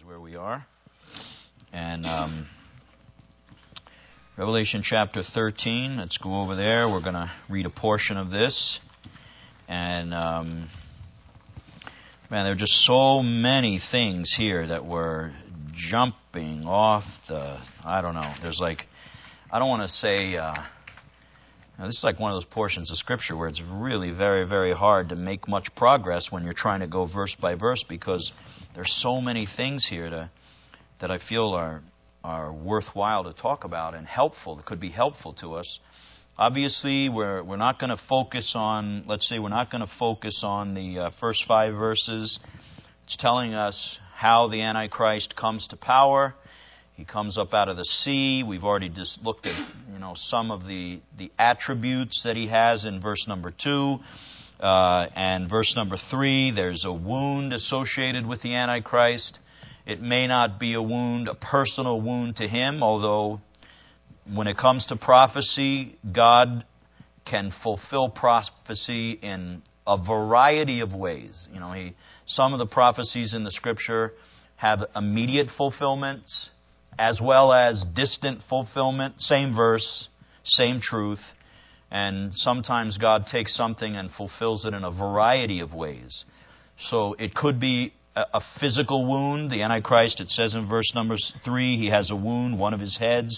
where we are. And Revelation chapter 13, let's go over there. We're going to read a portion of this. And, man, there are just so many things here that were jumping off the, I don't know. There's like, I don't want to say, this is like one of those portions of Scripture where it's really very, very hard to make much progress when you're trying to go verse by verse, because there's so many things here that I feel are worthwhile to talk about and helpful, that could be helpful to us. Obviously, we're not going to focus on, let's say we're not going to focus on the first 5 verses. It's telling us how the Antichrist comes to power. He comes up out of the sea. We've already just looked at, some of the attributes that he has in verse number 2. And verse number 3, there's a wound associated with the Antichrist. It may not be a personal wound to him, although when it comes to prophecy, God can fulfill prophecy in a variety of ways. Some of the prophecies in the Scripture have immediate fulfillments as well as distant fulfillment. Same verse, same truth. And sometimes God takes something and fulfills it in a variety of ways. So it could be a physical wound. The Antichrist, it says in verse number 3, he has a wound, one of his heads.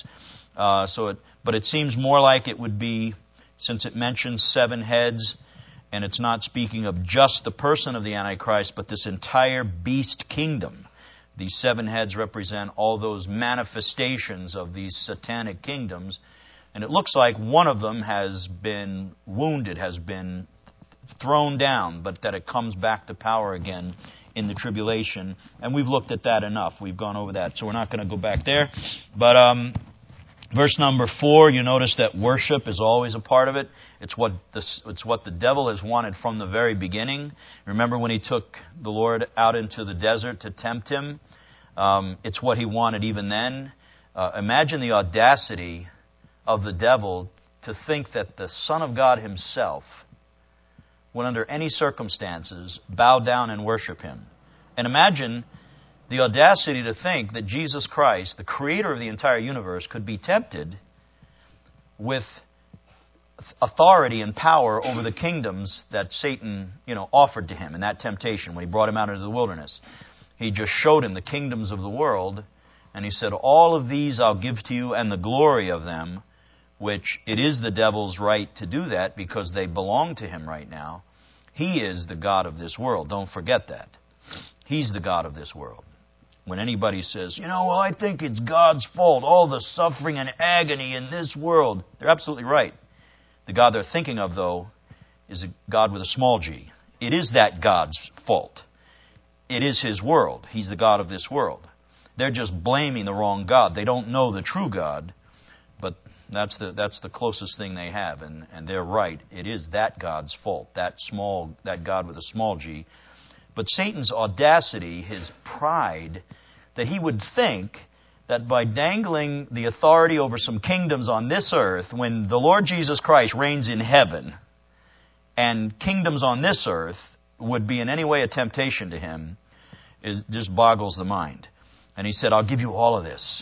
But it seems more like it would be, since it mentions 7 heads, and it's not speaking of just the person of the Antichrist, but this entire beast kingdom. These 7 heads represent all those manifestations of these satanic kingdoms. And it looks like one of them has been wounded, has been thrown down, but that it comes back to power again in the tribulation. And we've looked at that enough. We've gone over that, so we're not going to go back there. But verse number 4, you notice that worship is always a part of it. It's what the devil has wanted from the very beginning. Remember when he took the Lord out into the desert to tempt him? It's what he wanted even then. Imagine the audacity of the devil to think that the Son of God himself would under any circumstances bow down and worship him. And imagine the audacity to think that Jesus Christ, the creator of the entire universe, could be tempted with authority and power over the kingdoms that Satan, offered to him in that temptation when he brought him out into the wilderness. He just showed him the kingdoms of the world, and he said, all of these I'll give to you and the glory of them, which it is the devil's right to do that because they belong to him right now. He is the God of this world. Don't forget that. He's the God of this world. When anybody says, I think it's God's fault, all the suffering and agony in this world, they're absolutely right. The God they're thinking of, though, is a God with a small g. It is that God's fault. It is His world. He's the God of this world. They're just blaming the wrong God. They don't know the true God, but that's the closest thing they have, and they're right. It is that God's fault, that God with a small g. But Satan's audacity, his pride, that he would think that by dangling the authority over some kingdoms on this earth, when the Lord Jesus Christ reigns in heaven, and kingdoms on this earth would be in any way a temptation to him, just boggles the mind. And he said, I'll give you all of this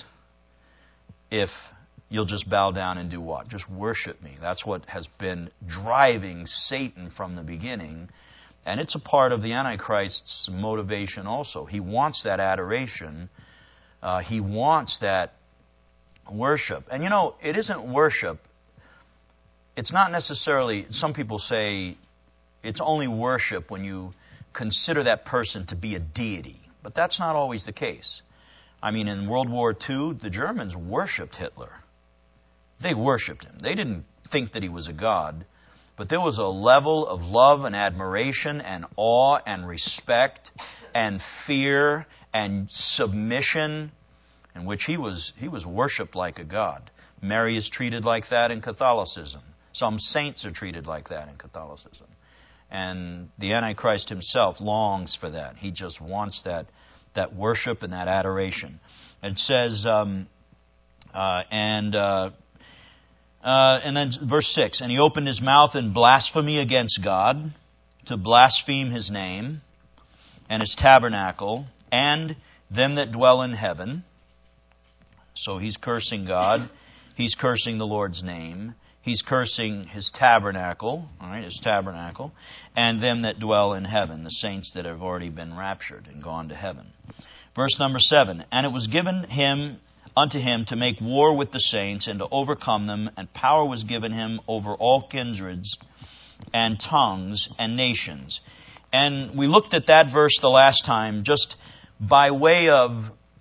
if you'll just bow down and do what? Just worship me. That's what has been driving Satan from the beginning. And it's a part of the Antichrist's motivation also. He wants that adoration. He wants that worship. And it isn't worship. It's not necessarily, some people say, it's only worship when you consider that person to be a deity. But that's not always the case. I mean, in World War II, the Germans worshipped Hitler. They worshipped him. They didn't think that he was a god. But there was a level of love and admiration and awe and respect and fear and submission in which he was worshipped like a god. Mary is treated like that in Catholicism. Some saints are treated like that in Catholicism. And the Antichrist himself longs for that. He just wants that worship and that adoration. It says, and then verse 6, and he opened his mouth in blasphemy against God, to blaspheme His name and His tabernacle, and them that dwell in heaven. So he's cursing God. He's cursing the Lord's name. He's cursing His tabernacle, all right, His tabernacle, and them that dwell in heaven, the saints that have already been raptured and gone to heaven. Verse number 7, and it was given unto him to make war with the saints and to overcome them, and power was given him over all kindreds and tongues and nations. And we looked at that verse the last time just by way of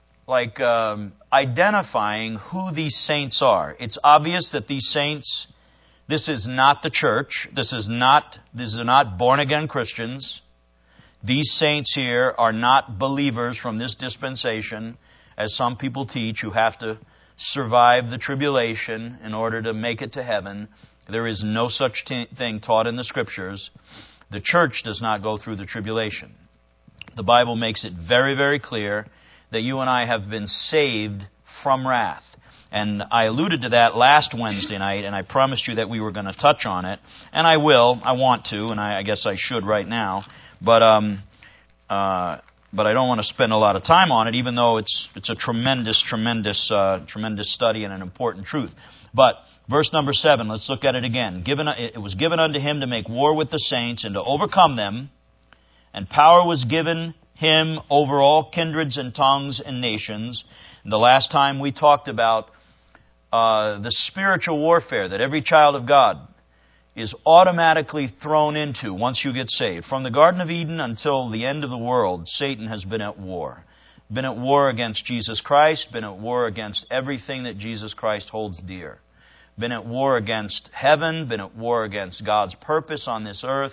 identifying who these saints are. It's obvious that these saints, this is not the church. These are not born-again Christians. These saints here are not believers from this dispensation, as some people teach, who have to survive the tribulation in order to make it to heaven. There is no such thing taught in the Scriptures. The church does not go through the tribulation. The Bible makes it very, very clear that you and I have been saved from wrath. And I alluded to that last Wednesday night, and I promised you that we were going to touch on it. And I will. I want to, and I guess I should right now. But I don't want to spend a lot of time on it, even though it's a tremendous study and an important truth. But verse number 7, let's look at it again. It was given unto him to make war with the saints and to overcome them, and power was given him over all kindreds and tongues and nations. And the last time we talked about the spiritual warfare that every child of God is automatically thrown into once you get saved. From the Garden of Eden until the end of the world, Satan has been at war. Been at war against Jesus Christ, been at war against everything that Jesus Christ holds dear. Been at war against heaven, been at war against God's purpose on this earth,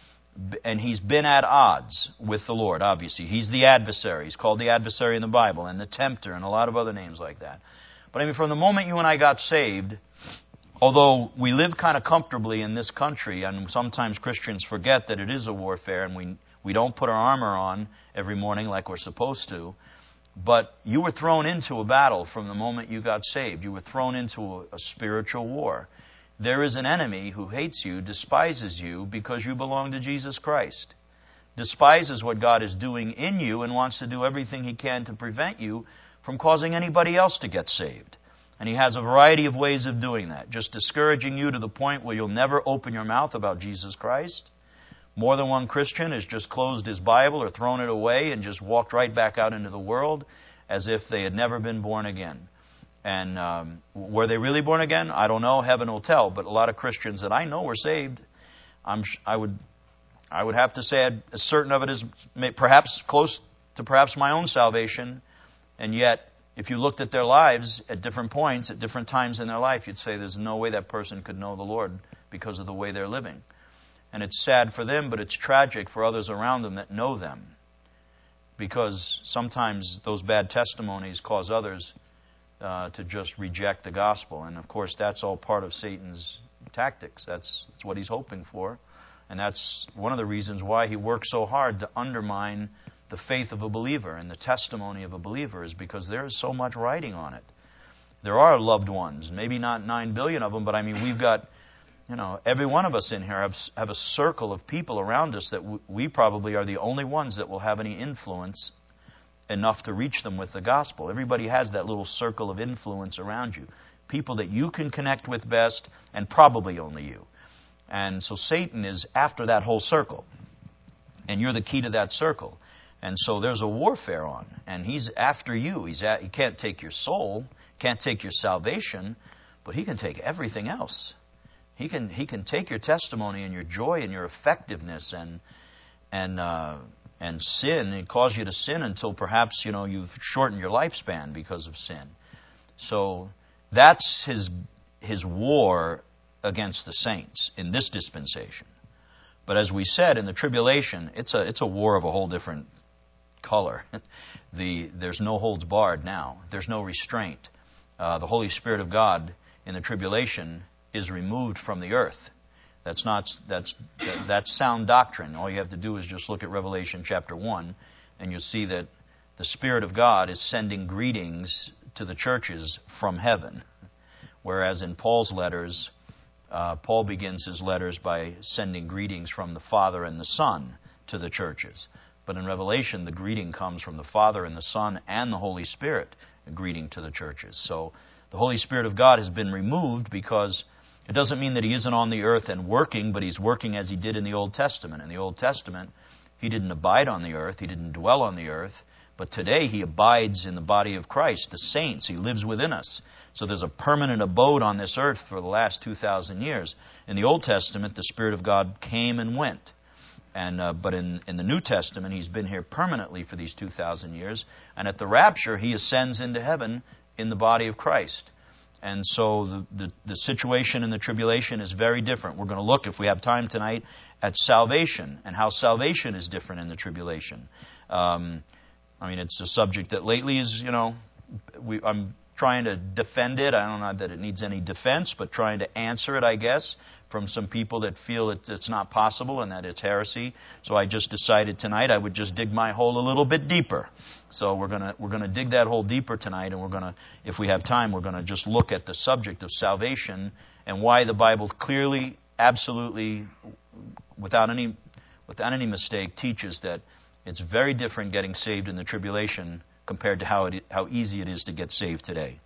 and he's been at odds with the Lord, obviously. He's the adversary. He's called the adversary in the Bible, and the tempter, and a lot of other names like that. But I mean, from the moment you and I got saved, although we live kind of comfortably in this country, and sometimes Christians forget that it is a warfare, and we don't put our armor on every morning like we're supposed to, but you were thrown into a battle from the moment you got saved. You were thrown into a spiritual war. There is an enemy who hates you, despises you, because you belong to Jesus Christ. Despises what God is doing in you and wants to do everything he can to prevent you from causing anybody else to get saved. And he has a variety of ways of doing that. Just discouraging you to the point where you'll never open your mouth about Jesus Christ. More than one Christian has just closed his Bible or thrown it away and just walked right back out into the world as if they had never been born again. And were they really born again? I don't know. Heaven will tell. But a lot of Christians that I know were saved. I would have to say as certain of it as perhaps close to perhaps my own salvation. And yet, if you looked at their lives at different points, at different times in their life, you'd say there's no way that person could know the Lord because of the way they're living. And it's sad for them, but it's tragic for others around them that know them. Because sometimes those bad testimonies cause others to just reject the gospel. And of course, that's all part of Satan's tactics. That's what he's hoping for. And that's one of the reasons why he works so hard to undermine the faith of a believer and the testimony of a believer, is because there is so much writing on it. There are loved ones, maybe not 9 billion of them, but I mean, we've got, every one of us in here have a circle of people around us that we probably are the only ones that will have any influence enough to reach them with the gospel. Everybody has that little circle of influence around you. People that you can connect with best, and probably only you. And so Satan is after that whole circle. And you're the key to that circle. And so there's a warfare on. And he's after you. He can't take your soul, can't take your salvation, but he can take everything else. He can take your testimony and your joy and your effectiveness and sin, and cause you to sin until perhaps you've shortened your lifespan because of sin. So that's his war against the saints in this dispensation. But as we said, in the tribulation, it's a war of a whole different color. There's no holds barred now. There's no restraint. The Holy Spirit of God in the tribulation is removed from the earth. That's sound doctrine. All you have to do is just look at Revelation chapter 1, and you'll see that the Spirit of God is sending greetings to the churches from heaven. Whereas in Paul's letters, Paul begins his letters by sending greetings from the Father and the Son to the churches. But in Revelation, the greeting comes from the Father and the Son and the Holy Spirit, a greeting to the churches. So the Holy Spirit of God has been removed because it doesn't mean that He isn't on the earth and working, but He's working as He did in the Old Testament. In the Old Testament, He didn't abide on the earth, He didn't dwell on the earth, but today He abides in the body of Christ, the saints. He lives within us. So there's a permanent abode on this earth for the last 2,000 years. In the Old Testament, the Spirit of God came and went. But in the New Testament, He's been here permanently for these 2,000 years. And at the rapture, He ascends into heaven in the body of Christ. And so the situation in the tribulation is very different. We're going to look, if we have time tonight, at salvation and how salvation is different in the tribulation. It's a subject that lately is, I'm trying to defend it. I don't know that it needs any defense, but trying to answer it, I guess, from some people that feel it's not possible and that it's heresy. So I just decided tonight I would just dig my hole a little bit deeper. So we're gonna dig that hole deeper tonight, and we're gonna, if we have time, we're gonna just look at the subject of salvation and why the Bible clearly, absolutely, without any mistake, teaches that it's very different getting saved in the tribulation compared to how easy it is to get saved today.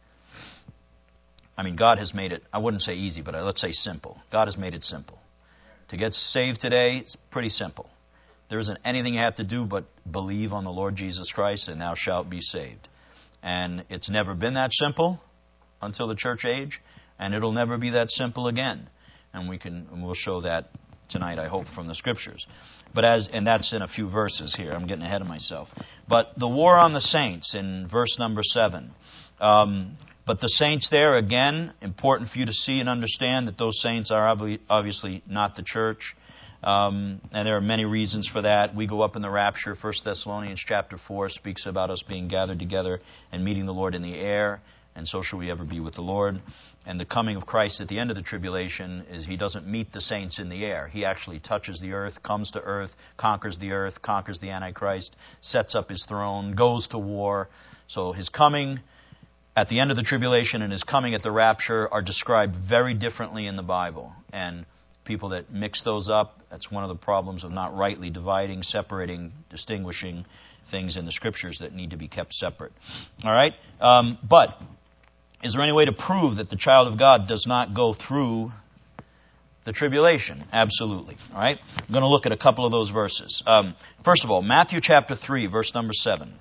God has made it, I wouldn't say easy, but let's say simple. God has made it simple. To get saved today, it's pretty simple. There isn't anything you have to do but believe on the Lord Jesus Christ, and thou shalt be saved. And it's never been that simple until the church age, and it'll never be that simple again. And we'll show that tonight, I hope, from the Scriptures. And that's in a few verses here. I'm getting ahead of myself. But the war on the saints in verse number 7. But the saints there, again, important for you to see and understand that those saints are obviously not the church. And there are many reasons for that. We go up in the rapture. 1 Thessalonians chapter 4 speaks about us being gathered together and meeting the Lord in the air. And so shall we ever be with the Lord. And the coming of Christ at the end of the tribulation is He doesn't meet the saints in the air. He actually touches the earth, comes to earth, conquers the Antichrist, sets up His throne, goes to war. So His coming at the end of the tribulation and His coming at the rapture are described very differently in the Bible. And people that mix those up, that's one of the problems of not rightly dividing, separating, distinguishing things in the Scriptures that need to be kept separate. All right? But is there any way to prove that the child of God does not go through the tribulation? Absolutely. All right? I'm going to look at a couple of those verses. First of all, Matthew chapter 3, verse number 7.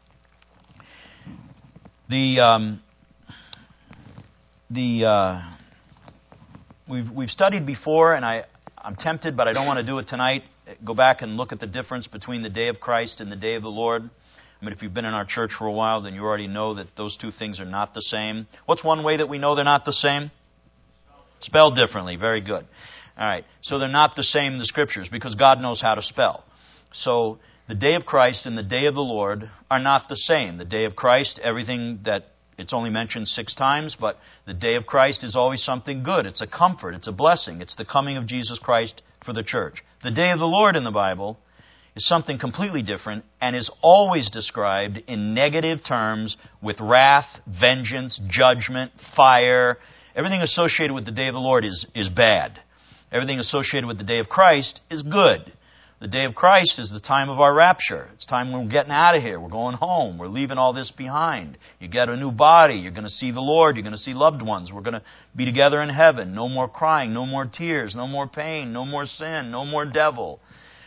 We've studied before, and I'm tempted, but I don't want to do it tonight. Go back and look at the difference between the day of Christ and the day of the Lord. If you've been in our church for a while, then you already know that those two things are not the same. What's one way that we know they're not the same? Spelled differently. Very good. All right. So they're not the same in the Scriptures because God knows how to spell. So the day of Christ and the day of the Lord are not the same. The day of Christ, everything that it's only mentioned 6 times, but the day of Christ is always something good. It's a comfort. It's a blessing. It's the coming of Jesus Christ for the church. The day of the Lord in the Bible is something completely different and is always described in negative terms with wrath, vengeance, judgment, fire. Everything associated with the day of the Lord is bad. Everything associated with the day of Christ is good. The day of Christ is the time of our rapture. It's time when we're getting out of here. We're going home. We're leaving all this behind. You get a new body. You're going to see the Lord. You're going to see loved ones. We're going to be together in heaven. No more crying. No more tears. No more pain. No more sin. No more devil.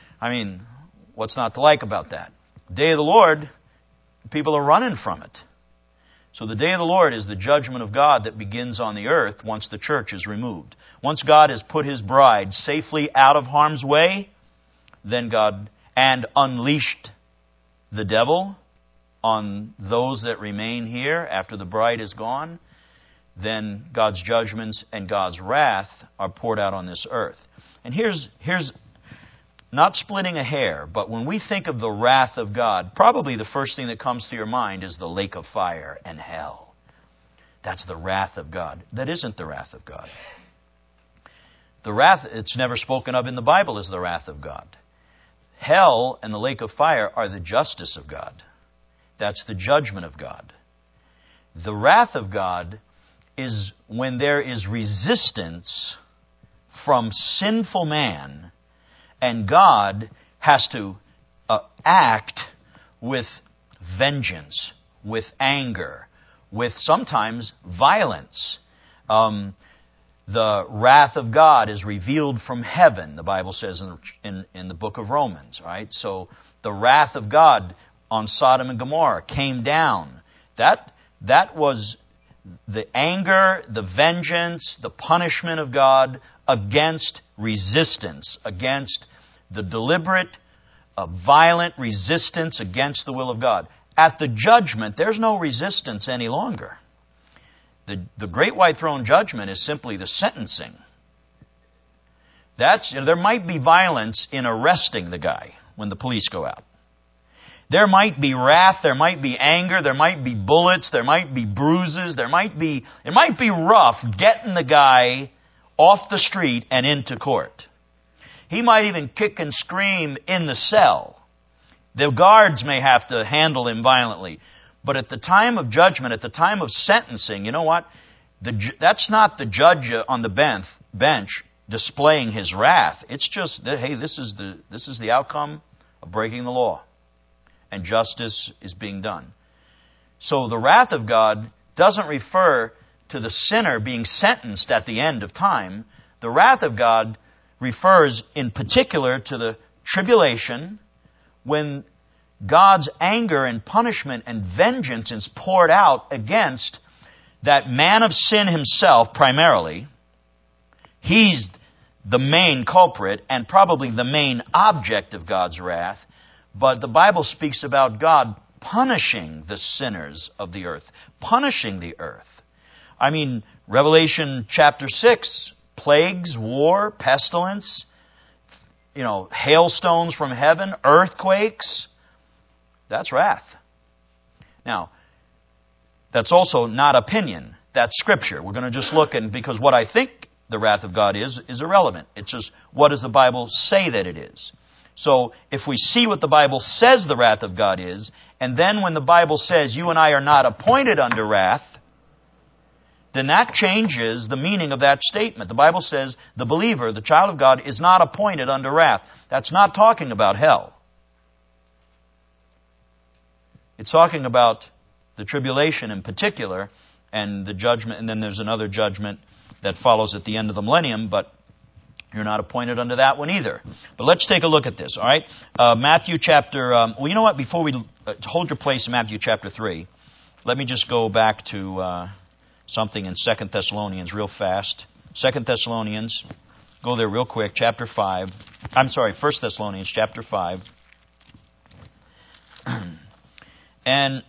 What's not to like about that? The day of the Lord, people are running from it. So the day of the Lord is the judgment of God that begins on the earth once the church is removed. Once God has put His bride safely out of harm's way, then God and unleashed the devil on those that remain here after the bride is gone, then God's judgments and God's wrath are poured out on this earth. And here's not splitting a hair, but when we think of the wrath of God, probably the first thing that comes to your mind is the lake of fire and hell. That's the wrath of God. That isn't the wrath of God. The wrath, it's never spoken of in the Bible as the wrath of God. Hell and the lake of fire are the justice of God. That's the judgment of God. The wrath of God is when there is resistance from sinful man, and God has to act with vengeance, with anger, with sometimes violence. The wrath of God is revealed from heaven, the Bible says in the book of Romans, right? So the wrath of God on Sodom and Gomorrah came down. That was the anger, the vengeance, the punishment of God against resistance, against the deliberate, violent resistance against the will of God. At the judgment, there's no resistance any longer. The great white throne judgment is simply the sentencing. There might be violence in arresting the guy when the police go out. There might be wrath, there might be anger, there might be bullets, there might be bruises, it might be rough getting the guy off the street and into court. He might even kick and scream in the cell. The guards may have to handle him violently. But at the time of judgment, at the time of sentencing, you know what? That's not the judge on the bench displaying his wrath. It's just that, hey, this is the outcome of breaking the law. And justice is being done. So the wrath of God doesn't refer to the sinner being sentenced at the end of time. The wrath of God refers in particular to the tribulation when God's anger and punishment and vengeance is poured out against that man of sin himself primarily. He's the main culprit and probably the main object of God's wrath. But the Bible speaks about God punishing the sinners of the earth. Punishing the earth. I mean, Revelation chapter 6, plagues, war, pestilence, hailstones from heaven, earthquakes. That's wrath. Now, that's also not opinion. That's Scripture. We're going to just look, because what I think the wrath of God is irrelevant. It's just, what does the Bible say that it is? So, if we see what the Bible says the wrath of God is, and then when the Bible says you and I are not appointed under wrath, then that changes the meaning of that statement. The Bible says the believer, the child of God, is not appointed under wrath. That's not talking about hell. It's talking about the tribulation in particular, and the judgment, and then there's another judgment that follows at the end of the millennium, but you're not appointed under that one either. But let's take a look at this, all right? Matthew chapter... well, you know what? Before we... hold your place in Matthew chapter 3. Let me just go back to something in 2 Thessalonians real fast. 2 Thessalonians, go there real quick, chapter 5. I'm sorry, 1 Thessalonians chapter 5. And...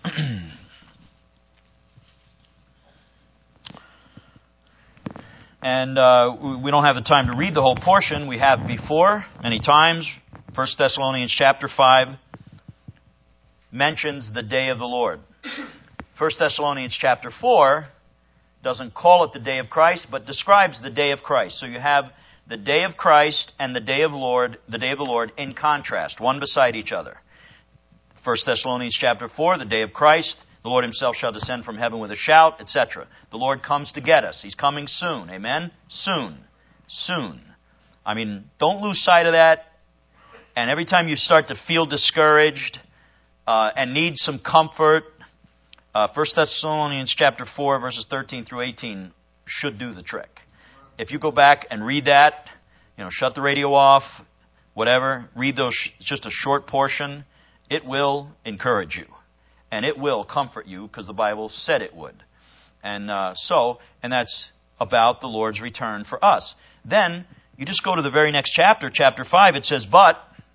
And we don't have the time to read the whole portion. We have before, many times. 1 Thessalonians chapter 5 mentions the day of the Lord. 1 Thessalonians chapter 4 doesn't call it the day of Christ, but describes the day of Christ. So you have the day of Christ and the day of the Lord in contrast, one beside each other. 1 Thessalonians chapter 4, the day of Christ. The Lord Himself shall descend from heaven with a shout, etc. The Lord comes to get us. He's coming soon. Amen? Soon. Soon. I mean, don't lose sight of that. And every time you start to feel discouraged and need some comfort, 1 Thessalonians chapter 4, verses 13 through 18 should do the trick. If you go back and read that, shut the radio off, whatever, read those, just a short portion, it will encourage you. And it will comfort you because the Bible said it would. And and that's about the Lord's return for us. Then, you just go to the very next chapter, chapter 5, it says, But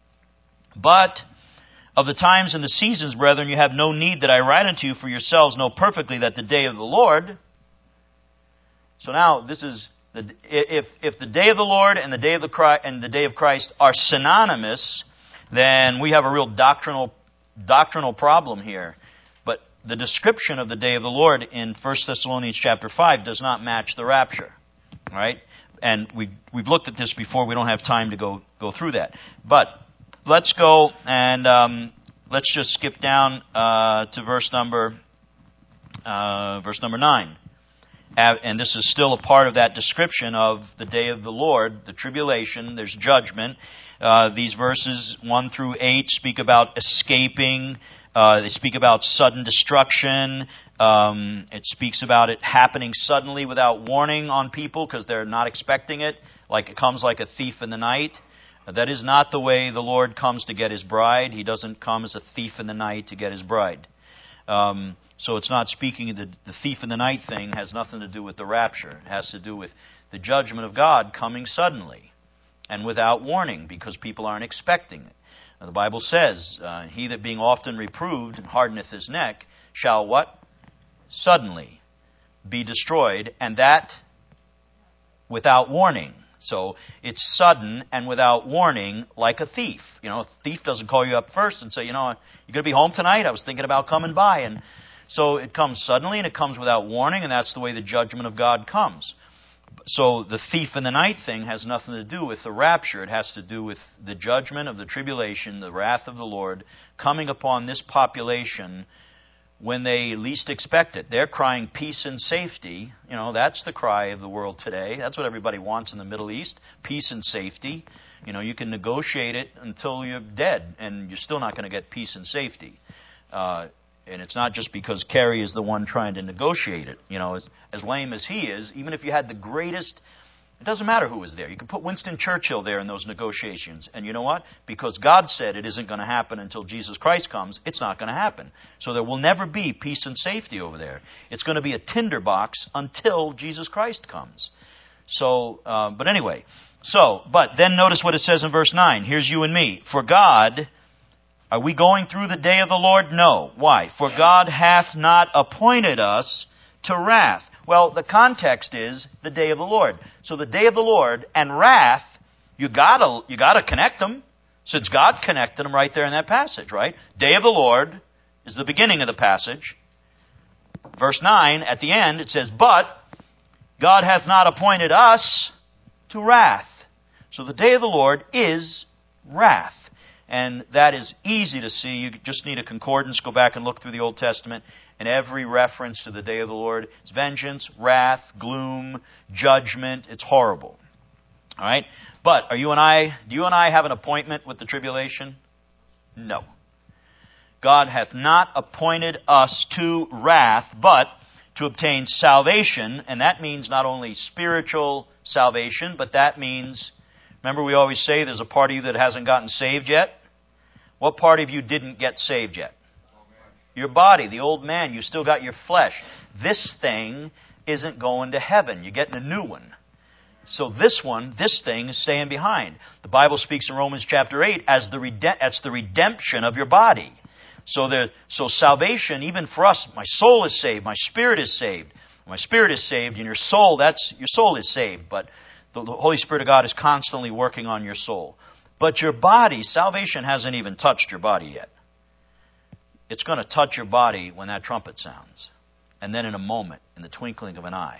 of the times and the seasons, brethren, you have no need that I write unto you, for yourselves know perfectly that the day of the Lord... So now, this is... If the day of the Lord and the day of Christ are synonymous, then we have a real doctrinal problem here. But the description of the day of the Lord in 1 Thessalonians chapter 5 does not match the rapture. All right? And we've looked at this before. We don't have time to go through that. But let's go and let's just skip down to verse number 9. And this is still a part of that description of the day of the Lord, the tribulation, there's judgment. These verses 1 through 8 speak about escaping. They speak about sudden destruction. It speaks about it happening suddenly without warning on people because they're not expecting it. Like it comes like a thief in the night. That is not the way the Lord comes to get His bride. He doesn't come as a thief in the night to get His bride. So it's not speaking of the thief in the night thing. Has nothing to do with the rapture. It has to do with the judgment of God coming suddenly and without warning because people aren't expecting it. Now, the Bible says, he that being often reproved hardeneth his neck shall what? Suddenly be destroyed, and that without warning. So it's sudden and without warning, like a thief. You know, a thief doesn't call you up first and say, you know, you going to be home tonight? I was thinking about coming by. And so it comes suddenly and it comes without warning, and that's the way the judgment of God comes. So the thief in the night thing has nothing to do with the rapture. It has to do with the judgment of the tribulation, the wrath of the Lord, coming upon this population when they least expect it. They're crying peace and safety. You know, that's the cry of the world today. That's what everybody wants in the Middle East, peace and safety. You know, you can negotiate it until you're dead, and you're still not going to get peace and safety. And it's not just because Kerry is the one trying to negotiate it. You know, as lame as he is, even if you had the greatest, it doesn't matter who was there. You could put Winston Churchill there in those negotiations. And you know what? Because God said it isn't going to happen until Jesus Christ comes, it's not going to happen. So there will never be peace and safety over there. It's going to be a tinderbox until Jesus Christ comes. So, but anyway. But then notice what it says in verse 9. Here's you and me. For God... Are we going through the day of the Lord? No. Why? For God hath not appointed us to wrath. Well, the context is the day of the Lord. So the day of the Lord and wrath, you gotta connect them, since God connected them right there in that passage, right? Day of the Lord is the beginning of the passage. Verse 9, at the end, it says, but God hath not appointed us to wrath. So the day of the Lord is wrath. And that is easy to see. You just need a concordance. Go back and look through the Old Testament. And every reference to the day of the Lord is vengeance, wrath, gloom, judgment. It's horrible. All right? But do you and I have an appointment with the tribulation? No. God hath not appointed us to wrath, but to obtain salvation. And that means not only spiritual salvation, but that means... Remember, we always say there's a part of you that hasn't gotten saved yet? What part of you didn't get saved yet? Your body, the old man. You still got your flesh. This thing isn't going to heaven. You're getting a new one. So this thing is staying behind. The Bible speaks in Romans chapter 8 as that's the redemption of your body. So salvation, even for us, my soul is saved, my spirit is saved. My spirit is saved, and your soul is saved, but the Holy Spirit of God is constantly working on your soul. But your body, salvation hasn't even touched your body yet. It's going to touch your body when that trumpet sounds. And then in a moment, in the twinkling of an eye,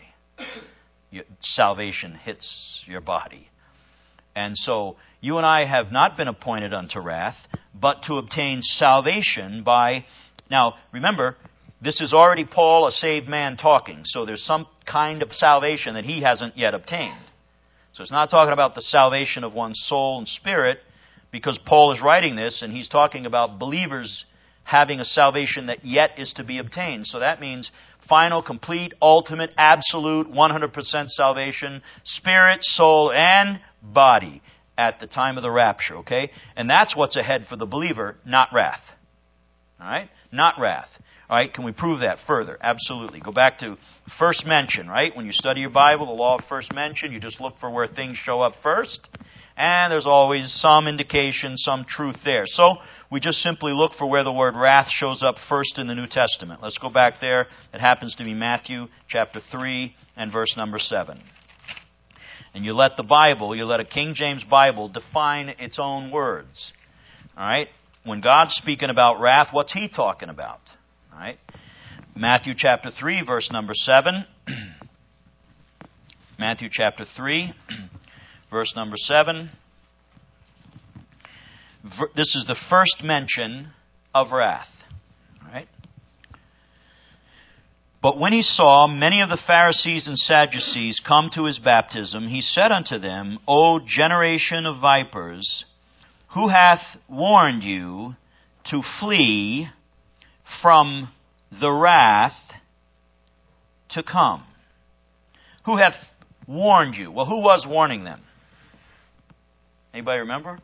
salvation hits your body. And so you and I have not been appointed unto wrath, but to obtain salvation by... Now, remember, this is already Paul, a saved man, talking. So there's some kind of salvation that he hasn't yet obtained. So it's not talking about the salvation of one's soul and spirit, because Paul is writing this and he's talking about believers having a salvation that yet is to be obtained. So that means final, complete, ultimate, absolute, 100% salvation, spirit, soul, and body at the time of the rapture, okay? And that's what's ahead for the believer, not wrath. All right? Not wrath. All right, can we prove that further? Absolutely. Go back to first mention, right? When you study your Bible, the law of first mention, you just look for where things show up first. And there's always some indication, some truth there. So we just simply look for where the word wrath shows up first in the New Testament. Let's go back there. It happens to be Matthew chapter 3 and verse number 7. And you let a King James Bible define its own words. All right? When God's speaking about wrath, what's He talking about? All right. Matthew chapter 3, verse number 7. Matthew chapter 3, verse number 7. This is the first mention of wrath. All right. But when he saw many of the Pharisees and Sadducees come to his baptism, he said unto them, O generation of vipers, Who hath warned you to flee from the wrath to come? Who hath warned you? Well, who was warning them? Anybody remember?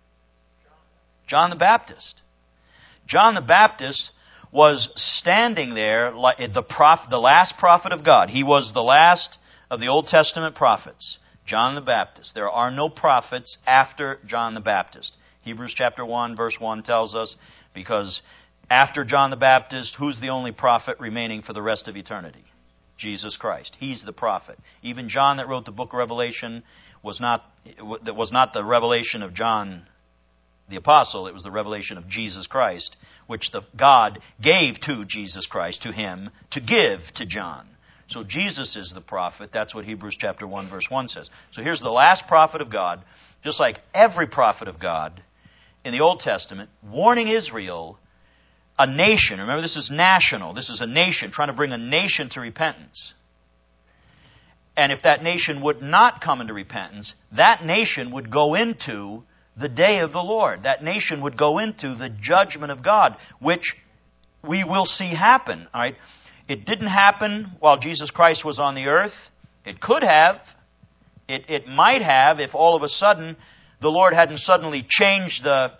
John the Baptist. John the Baptist was standing there like the last prophet of God. He was the last of the Old Testament prophets. John the Baptist. There are no prophets after John the Baptist. Hebrews chapter 1, verse 1 tells us, because after John the Baptist, who's the only prophet remaining for the rest of eternity? Jesus Christ. He's the prophet. Even John that wrote the book of Revelation was not the revelation of John the apostle. It was the revelation of Jesus Christ, which God gave to Jesus Christ, to him, to give to John. So Jesus is the prophet. That's what Hebrews chapter 1, verse 1 says. So here's the last prophet of God, just like every prophet of God in the Old Testament, warning Israel, a nation. Remember, this is national. This is a nation, trying to bring a nation to repentance. And if that nation would not come into repentance, that nation would go into the day of the Lord. That nation would go into the judgment of God, which we will see happen. All right? It didn't happen while Jesus Christ was on the earth. It could have. It might have if all of a sudden the Lord hadn't suddenly changed the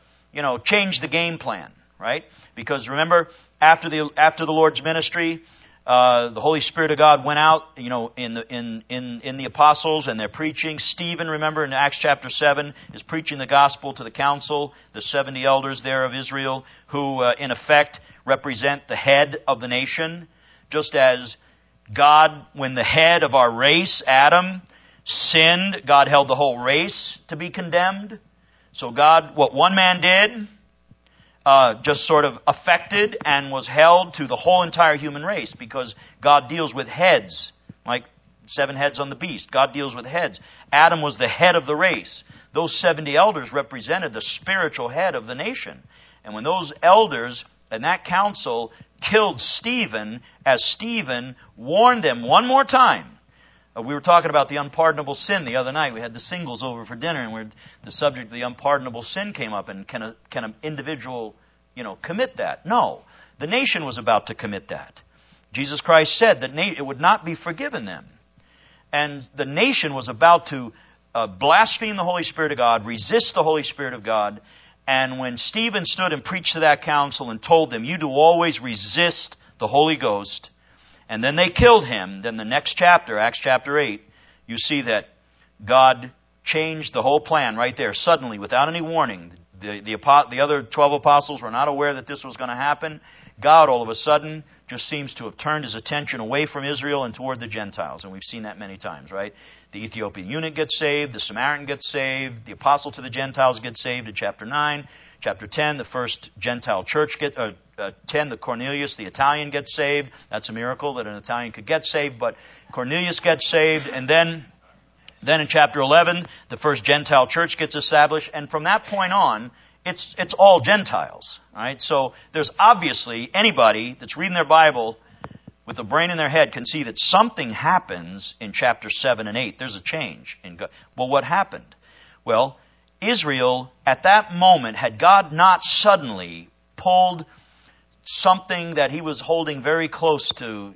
game plan, right? Because remember, after the Lord's ministry, the Holy Spirit of God went out, in the apostles, and they're preaching. Stephen, remember in Acts chapter 7, is preaching the gospel to the council, the 70 elders there of Israel, who in effect represent the head of the nation. Just as God, when the head of our race, Adam, sinned, God held the whole race to be condemned. So God, what one man did, just sort of affected and was held to the whole entire human race, because God deals with heads, like 7 heads on the beast. God deals with heads. Adam was the head of the race. Those 70 elders represented the spiritual head of the nation. And when those elders and that council killed Stephen, as Stephen warned them one more time. We were talking about the unpardonable sin the other night. We had the singles over for dinner, and the subject of the unpardonable sin came up. And can an individual, commit that? No. The nation was about to commit that. Jesus Christ said that it would not be forgiven them. And the nation was about to blaspheme the Holy Spirit of God, resist the Holy Spirit of God. And when Stephen stood and preached to that council and told them, you do always resist the Holy Ghost, and then they killed him, then the next chapter, Acts chapter 8, you see that God changed the whole plan right there, suddenly, without any warning. The other 12 apostles were not aware that this was going to happen. God, all of a sudden, just seems to have turned his attention away from Israel and toward the Gentiles. And we've seen that many times, right? The Ethiopian eunuch gets saved. The Samaritan gets saved. The apostle to the Gentiles gets saved in chapter 9. Chapter 10, the first Gentile church 10, the Cornelius, the Italian, gets saved. That's a miracle that an Italian could get saved, but Cornelius gets saved. And then in chapter 11, the first Gentile church gets established. And from that point on, it's all Gentiles. Right? So there's obviously anybody that's reading their Bible with the brain in their head can see that something happens in chapter 7 and 8. There's a change in God. Well, what happened? Well, Israel, at that moment, had God not suddenly pulled something that he was holding very close to,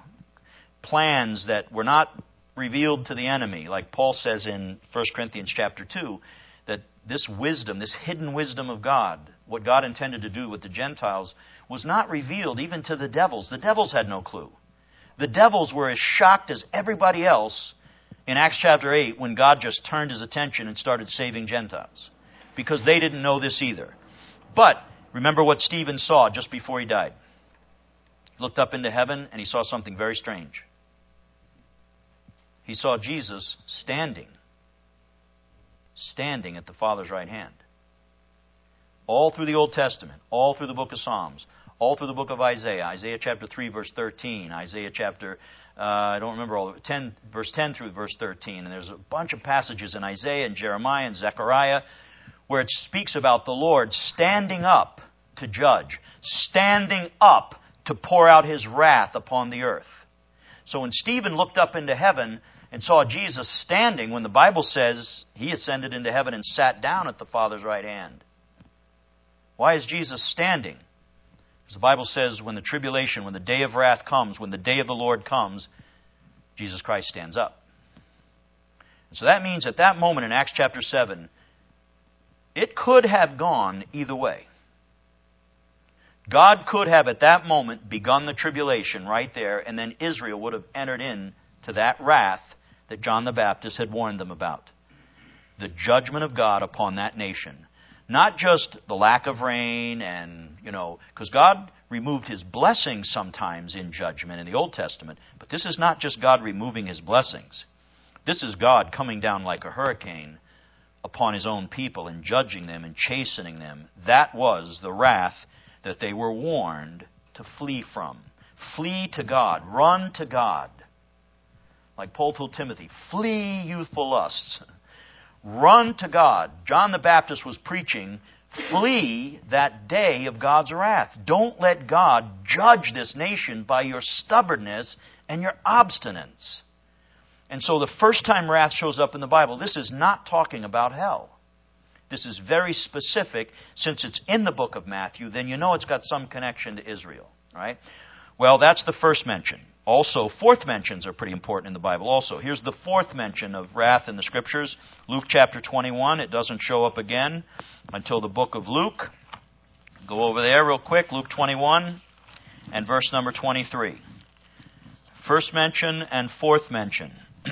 plans that were not revealed to the enemy, like Paul says in 1 Corinthians chapter 2, that this wisdom, this hidden wisdom of God, what God intended to do with the Gentiles, was not revealed even to the devils. The devils had no clue. The devils were as shocked as everybody else in Acts chapter 8 when God just turned his attention and started saving Gentiles, because they didn't know this either. But remember what Stephen saw just before he died. He looked up into heaven and he saw something very strange. He saw Jesus standing at the Father's right hand. All through the Old Testament, all through the book of Psalms, all through the book of Isaiah, Isaiah chapter 3, verse 13, Isaiah chapter, I don't remember all of it, verse 10 through verse 13. And there's a bunch of passages in Isaiah and Jeremiah and Zechariah where it speaks about the Lord standing up to judge, standing up to pour out his wrath upon the earth. So when Stephen looked up into heaven and saw Jesus standing when the Bible says He ascended into heaven and sat down at the Father's right hand? Why is Jesus standing? Because the Bible says when the tribulation, when the day of wrath comes, when the day of the Lord comes, Jesus Christ stands up. And so that means at that moment in Acts chapter 7, it could have gone either way. God could have at that moment begun the tribulation right there, and then Israel would have entered into that wrath that John the Baptist had warned them about. The judgment of God upon that nation. Not just the lack of rain and, because God removed His blessings sometimes in judgment in the Old Testament, but this is not just God removing His blessings. This is God coming down like a hurricane upon His own people and judging them and chastening them. That was the wrath that they were warned to flee from. Flee to God. Run to God. Like Paul told Timothy, flee youthful lusts. Run to God. John the Baptist was preaching, flee that day of God's wrath. Don't let God judge this nation by your stubbornness and your obstinance. And so the first time wrath shows up in the Bible, this is not talking about hell. This is very specific. Since it's in the book of Matthew, then you know it's got some connection to Israel. Right? Well, that's the first mention. Also, fourth mentions are pretty important in the Bible also. Here's the fourth mention of wrath in the Scriptures. Luke chapter 21. It doesn't show up again until the book of Luke. Go over there real quick. Luke 21 and verse number 23. First mention and fourth mention.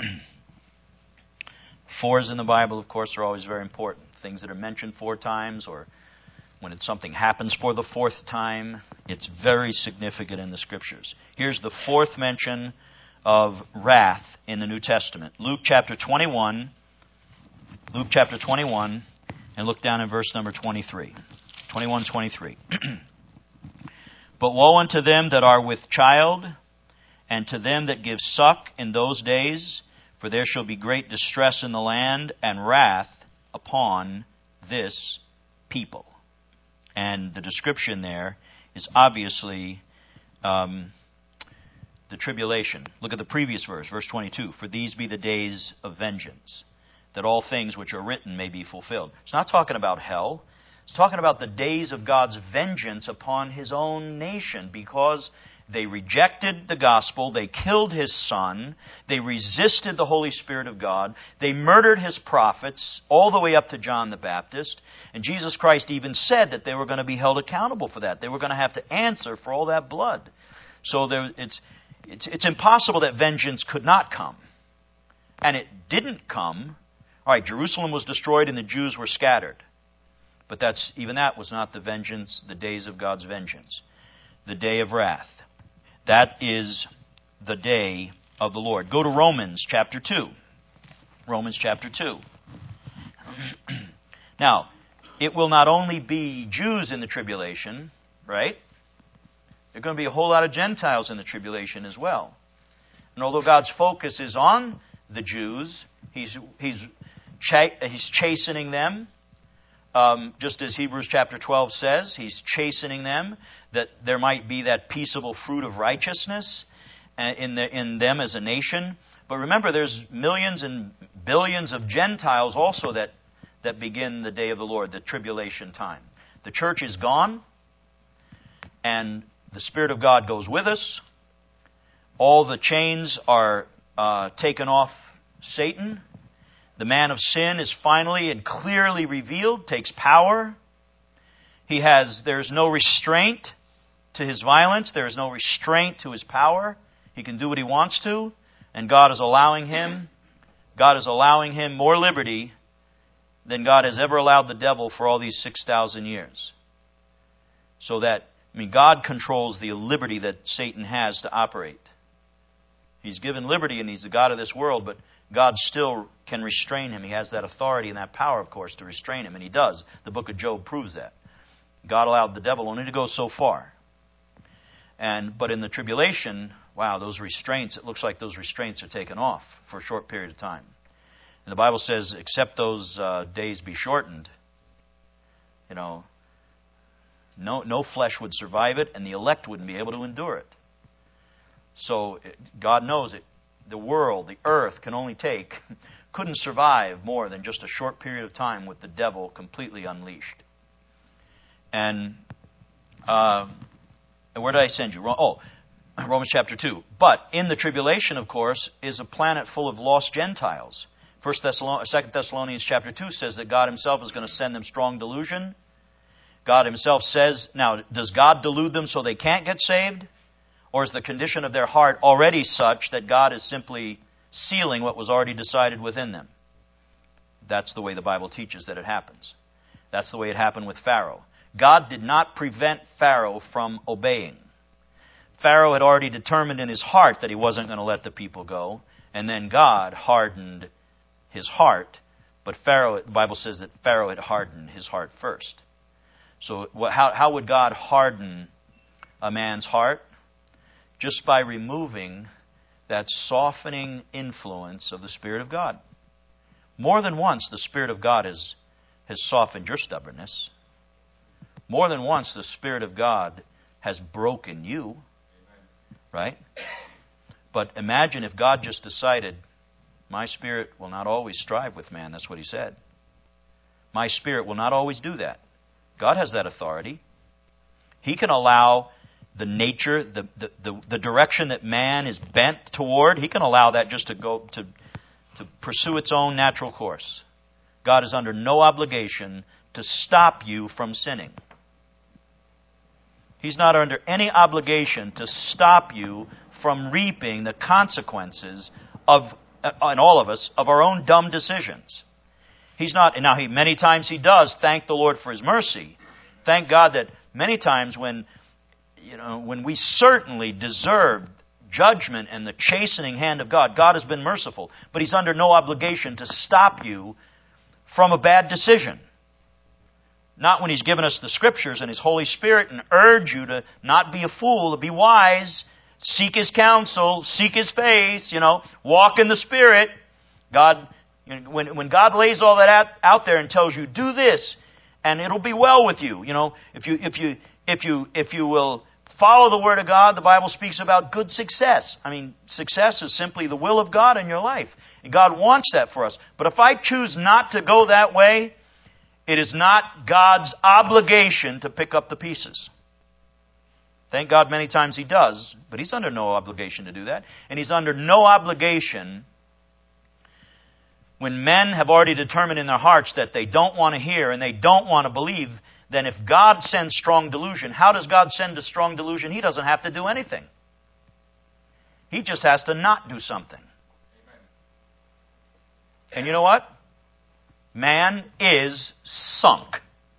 Fours in the Bible, of course, are always very important. Things that are mentioned 4 times, or when something happens for the 4th time, it's very significant in the Scriptures. Here's the 4th mention of wrath in the New Testament. Luke chapter 21. Luke chapter 21, and look down in verse number 23. 21:23. But woe unto them that are with child, and to them that give suck in those days, for there shall be great distress in the land, and wrath upon this people. And the description there is obviously the tribulation. Look at the previous verse, verse 22. For these be the days of vengeance, that all things which are written may be fulfilled. It's not talking about hell. It's talking about the days of God's vengeance upon His own nation, because they rejected the gospel, they killed His Son, they resisted the Holy Spirit of God, they murdered His prophets, all the way up to John the Baptist, and Jesus Christ even said that they were going to be held accountable for that. They were going to have to answer for all that blood. So it's impossible that vengeance could not come. And it didn't come. All right, Jerusalem was destroyed and the Jews were scattered. But even that was not the vengeance, the days of God's vengeance. The day of wrath. That is the day of the Lord. Go to Romans chapter 2. Romans chapter 2. Now, it will not only be Jews in the tribulation, right? There are going to be a whole lot of Gentiles in the tribulation as well. And although God's focus is on the Jews, He's chastening them. Just as Hebrews chapter 12 says, He's chastening them, that there might be that peaceable fruit of righteousness in them as a nation. But remember, there's millions and billions of Gentiles also that begin the day of the Lord, the tribulation time. The church is gone, and the Spirit of God goes with us. All the chains are taken off Satan. The man of sin is finally and clearly revealed, takes power. There's no restraint to his violence. There is no restraint to his power. He can do what he wants to, and God is allowing him more liberty than God has ever allowed the devil for all these 6,000 years. So that, God controls the liberty that Satan has to operate. He's given liberty and he's the God of this world, but God still can restrain him. He has that authority and that power, of course, to restrain him, and He does. The book of Job proves that. God allowed the devil only to go so far. But in the tribulation, wow, those restraints, it looks like those restraints are taken off for a short period of time. And the Bible says, except those days be shortened, no flesh would survive it, and the elect wouldn't be able to endure it. So God knows it. the world, the earth can only take, couldn't survive more than just a short period of time with the devil completely unleashed. And where did I send you? Romans chapter 2. But in the tribulation, of course, is a planet full of lost Gentiles. 2 Thessalonians chapter 2 says that God himself is going to send them strong delusion. God himself says, now, does God delude them so they can't get saved? Or is the condition of their heart already such that God is simply sealing what was already decided within them? That's the way the Bible teaches that it happens. That's the way it happened with Pharaoh. God did not prevent Pharaoh from obeying. Pharaoh had already determined in his heart that he wasn't going to let the people go. And then God hardened his heart. But Pharaoh, the Bible says that Pharaoh had hardened his heart first. So how would God harden a man's heart? Just by removing that softening influence of the Spirit of God. More than once, the Spirit of God has softened your stubbornness. More than once, the Spirit of God has broken you. Right? But imagine if God just decided, my Spirit will not always strive with man. That's what he said. My Spirit will not always do that. God has that authority. He can allow the nature, the direction that man is bent toward, he can allow that just to go to pursue its own natural course. God is under no obligation to stop you from sinning. He's not under any obligation to stop you from reaping the consequences of, in all of us, of our own dumb decisions. He's not, now many times he does thank the Lord for his mercy. Thank God that many times when we certainly deserved judgment and the chastening hand of God, God has been merciful. But he's under no obligation to stop you from a bad decision. Not when he's given us the Scriptures and his Holy Spirit and urge you to not be a fool, to be wise, seek his counsel, seek his face, walk in the Spirit. God, when God lays all that out there and tells you, do this, and it'll be well with you. If you will follow the Word of God, the Bible speaks about good success. Success is simply the will of God in your life. And God wants that for us. But if I choose not to go that way, it is not God's obligation to pick up the pieces. Thank God many times he does, but he's under no obligation to do that. And he's under no obligation when men have already determined in their hearts that they don't want to hear and they don't want to believe. Then if God sends strong delusion, how does God send a strong delusion? He doesn't have to do anything. He just has to not do something. Amen. And you know what? Man is sunk.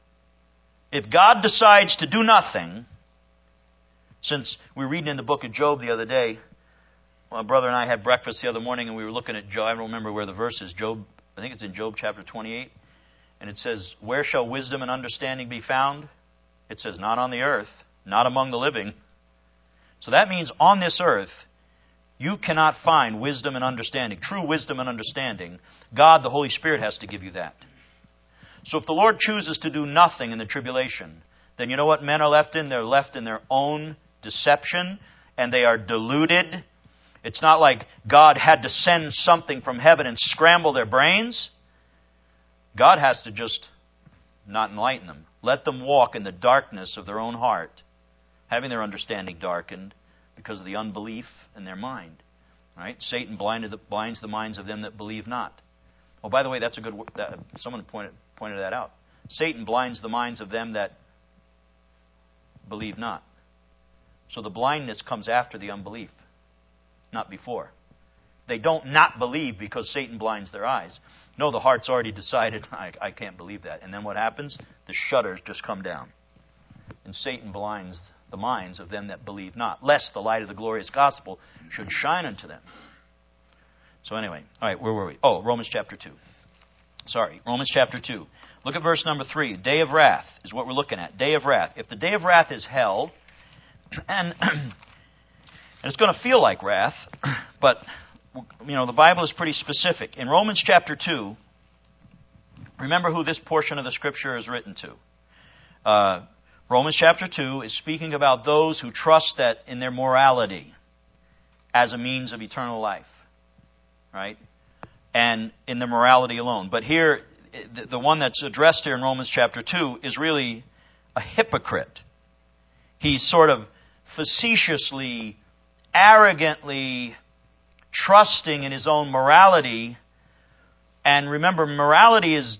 If God decides to do nothing, since we were reading in the book of Job the other day, my brother and I had breakfast the other morning and we were looking at Job. I don't remember where the verse is. Job, I think it's in Job chapter 28. And it says, where shall wisdom and understanding be found? It says, not on the earth, not among the living. So that means on this earth, you cannot find wisdom and understanding, true wisdom and understanding. God, the Holy Spirit, has to give you that. So if the Lord chooses to do nothing in the tribulation, then you know what men are left in? They're left in their own deception, and they are deluded. It's not like God had to send something from heaven and scramble their brains. God has to just not enlighten them. Let them walk in the darkness of their own heart, having their understanding darkened because of the unbelief in their mind. Right? Satan blinds the minds of them that believe not. Oh, by the way, that's a good word. Someone pointed that out. Satan blinds the minds of them that believe not. So the blindness comes after the unbelief, not before. They don't not believe because Satan blinds their eyes. No, the heart's already decided, I can't believe that. And then what happens? The shutters just come down. And Satan blinds the minds of them that believe not, lest the light of the glorious gospel should shine unto them. So anyway, all right, where were we? Oh, Romans chapter 2. Romans chapter 2. Look at verse number 3. Day of wrath is what we're looking at. Day of wrath. If the day of wrath is hell, and it's going to feel like wrath, but the Bible is pretty specific. In Romans chapter 2, remember who this portion of the Scripture is written to. Romans chapter 2 is speaking about those who trust that in their morality as a means of eternal life. right? And in the morality alone. But here, the one that's addressed here in Romans chapter 2 is really a hypocrite. He's sort of facetiously, arrogantly trusting in his own morality. And remember, morality is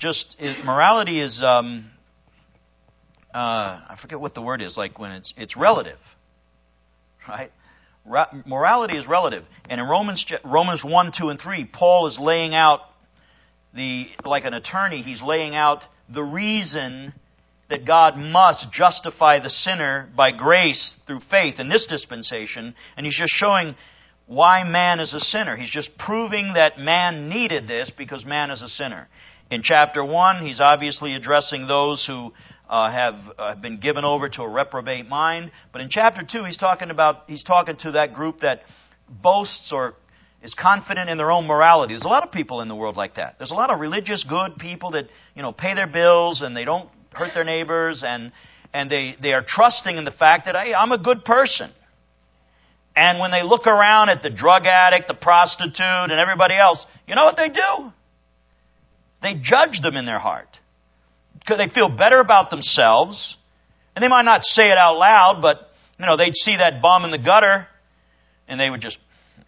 I forget what the word is, like when it's relative, right? Morality is relative. And in Romans 1, 2, and 3, Paul is laying out like an attorney, he's laying out the reason that God must justify the sinner by grace through faith in this dispensation. And he's just showing why man is a sinner. He's just proving that man needed this because man is a sinner. In chapter 1, he's obviously addressing those who have been given over to a reprobate mind. But in chapter 2, he's talking to that group that boasts or is confident in their own morality. There's a lot of people in the world like that. There's a lot of religious, good people that, pay their bills and they don't hurt their neighbors, and they are trusting in the fact that, hey, I'm a good person. And when they look around at the drug addict, the prostitute, and everybody else, you know what they do? They judge them in their heart. Because they feel better about themselves. And they might not say it out loud, but, they'd see that bum in the gutter, and they would just,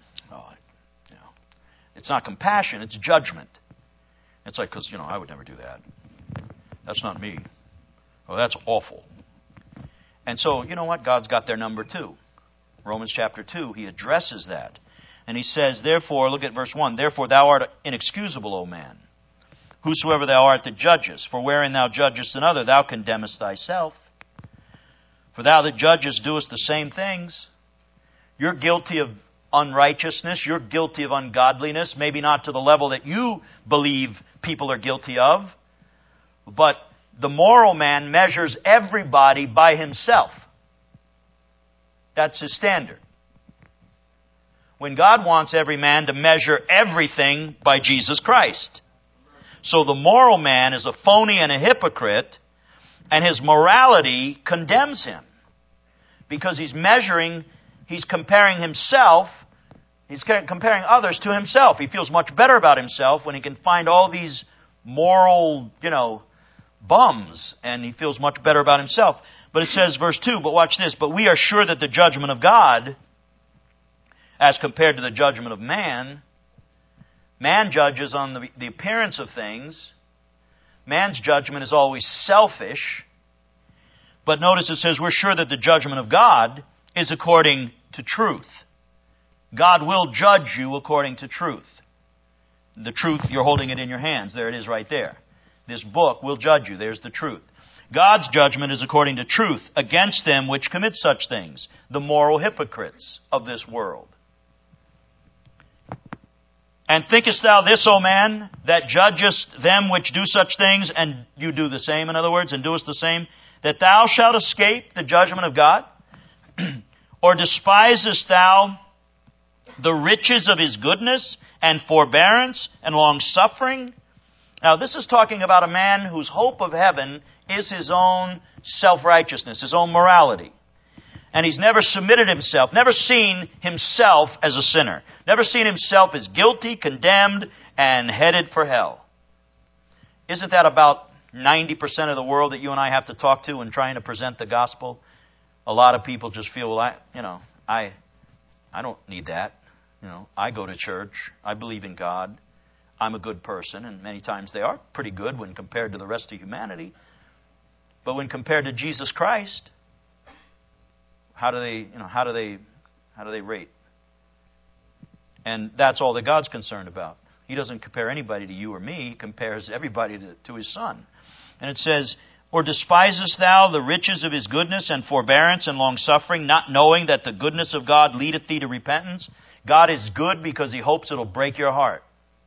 it's not compassion, it's judgment. It's like, because, I would never do that. That's not me. Oh, that's awful. And so, you know what? God's got their number too. Romans chapter 2, he addresses that. And he says, therefore, look at verse 1, therefore thou art inexcusable, O man, whosoever thou art that judgest. For wherein thou judgest another, thou condemnest thyself. For thou that judgest doest the same things. You're guilty of unrighteousness. You're guilty of ungodliness. Maybe not to the level that you believe people are guilty of. But the moral man measures everybody by himself. That's his standard. When God wants every man to measure everything by Jesus Christ. So the moral man is a phony and a hypocrite, and his morality condemns him. Because he's comparing himself, he's comparing others to himself. He feels much better about himself when he can find all these moral, bums, and he feels much better about himself. But it says, verse 2, but watch this, but we are sure that the judgment of God, as compared to the judgment of man judges on the appearance of things. Man's judgment is always selfish. But notice it says, we're sure that the judgment of God is according to truth. God will judge you according to truth. The truth, you're holding it in your hands. There it is right there. This book will judge you. There's the truth. God's judgment is according to truth against them which commit such things, the moral hypocrites of this world. And thinkest thou this, O man, that judgest them which do such things, and you do the same, in other words, and doest the same, that thou shalt escape the judgment of God? Or despisest thou the riches of his goodness and forbearance and long-suffering? Now, this is talking about a man whose hope of heaven is his own self-righteousness, his own morality. And he's never submitted himself, never seen himself as a sinner, never seen himself as guilty, condemned, and headed for hell. Isn't that about 90% of the world that you and I have to talk to in trying to present the gospel? A lot of people just feel, well, I don't need that. I go to church. I believe in God. I'm a good person, and many times they are pretty good when compared to the rest of humanity. But when compared to Jesus Christ, how do they rate? And that's all that God's concerned about. He doesn't compare anybody to you or me. He compares everybody to his Son. And it says, or despisest thou the riches of his goodness and forbearance and long-suffering, not knowing that the goodness of God leadeth thee to repentance? God is good because he hopes it'll break your heart.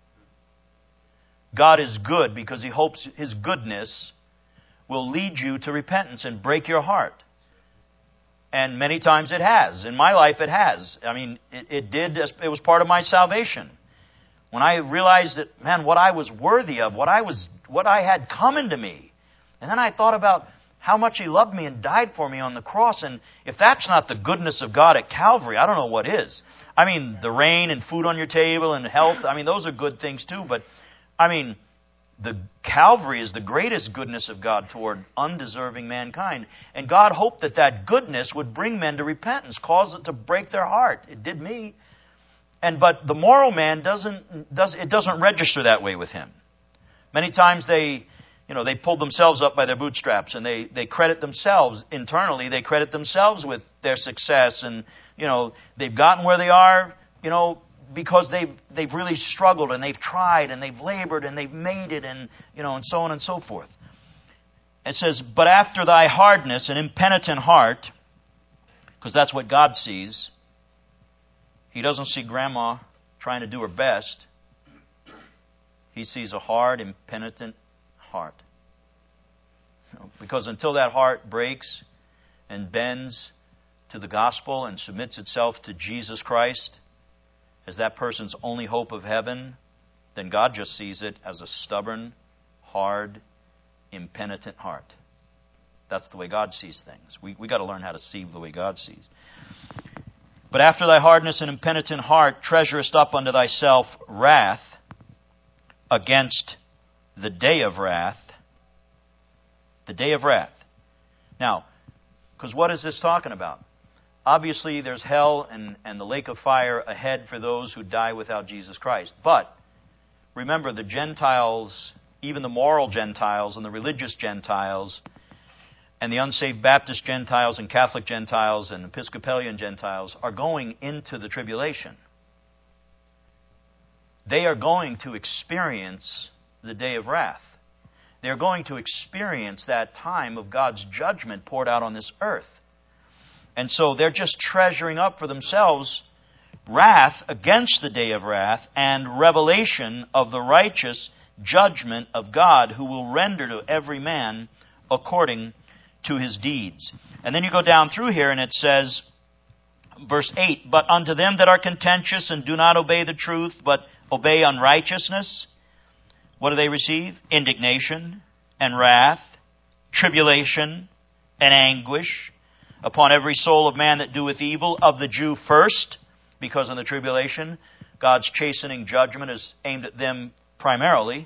God is good because he hopes his goodness will lead you to repentance and break your heart. And many times it has. In my life it has. I mean, it did. It was part of my salvation. When I realized that, man, what I was worthy of, what I had coming to me. And then I thought about how much He loved me and died for me on the cross. And if that's not the goodness of God at Calvary, I don't know what is. I mean, the rain and food on your table and health, I mean, those are good things too. But, I mean, the Calvary is the greatest goodness of God toward undeserving mankind. And God hoped that that goodness would bring men to repentance, cause it to break their heart. It did me. But the moral man doesn't register that way with him. Many times they pulled themselves up by their bootstraps, and they credit themselves internally. They credit themselves with their success, and they've gotten where they are, because they've really struggled, and they've tried, and they've labored, and they've made it, and and so on and so forth. It says, "But after thy hardness and impenitent heart," because that's what God sees. He doesn't see grandma trying to do her best. He sees a hard, impenitent heart. Because until that heart breaks and bends to the gospel and submits itself to Jesus Christ as that person's only hope of heaven, then God just sees it as a stubborn, hard, impenitent heart. That's the way God sees things. We got to learn how to see the way God sees. "But after thy hardness and impenitent heart, treasurest up unto thyself wrath against the day of wrath." The day of wrath. Now, because what is this talking about? Obviously, there's hell and the lake of fire ahead for those who die without Jesus Christ. But remember, the Gentiles, even the moral Gentiles and the religious Gentiles, and the unsaved Baptist Gentiles and Catholic Gentiles and Episcopalian Gentiles are going into the tribulation. They are going to experience the day of wrath. They're going to experience that time of God's judgment poured out on this earth. And so they're just treasuring up for themselves wrath against the day of wrath and revelation of the righteous judgment of God, who will render to every man according to his deeds. And then you go down through here and it says, verse 8, "But unto them that are contentious and do not obey the truth, but obey unrighteousness," what do they receive? "Indignation and wrath, tribulation and anguish upon every soul of man that doeth evil, of the Jew first," because in the tribulation, God's chastening judgment is aimed at them primarily,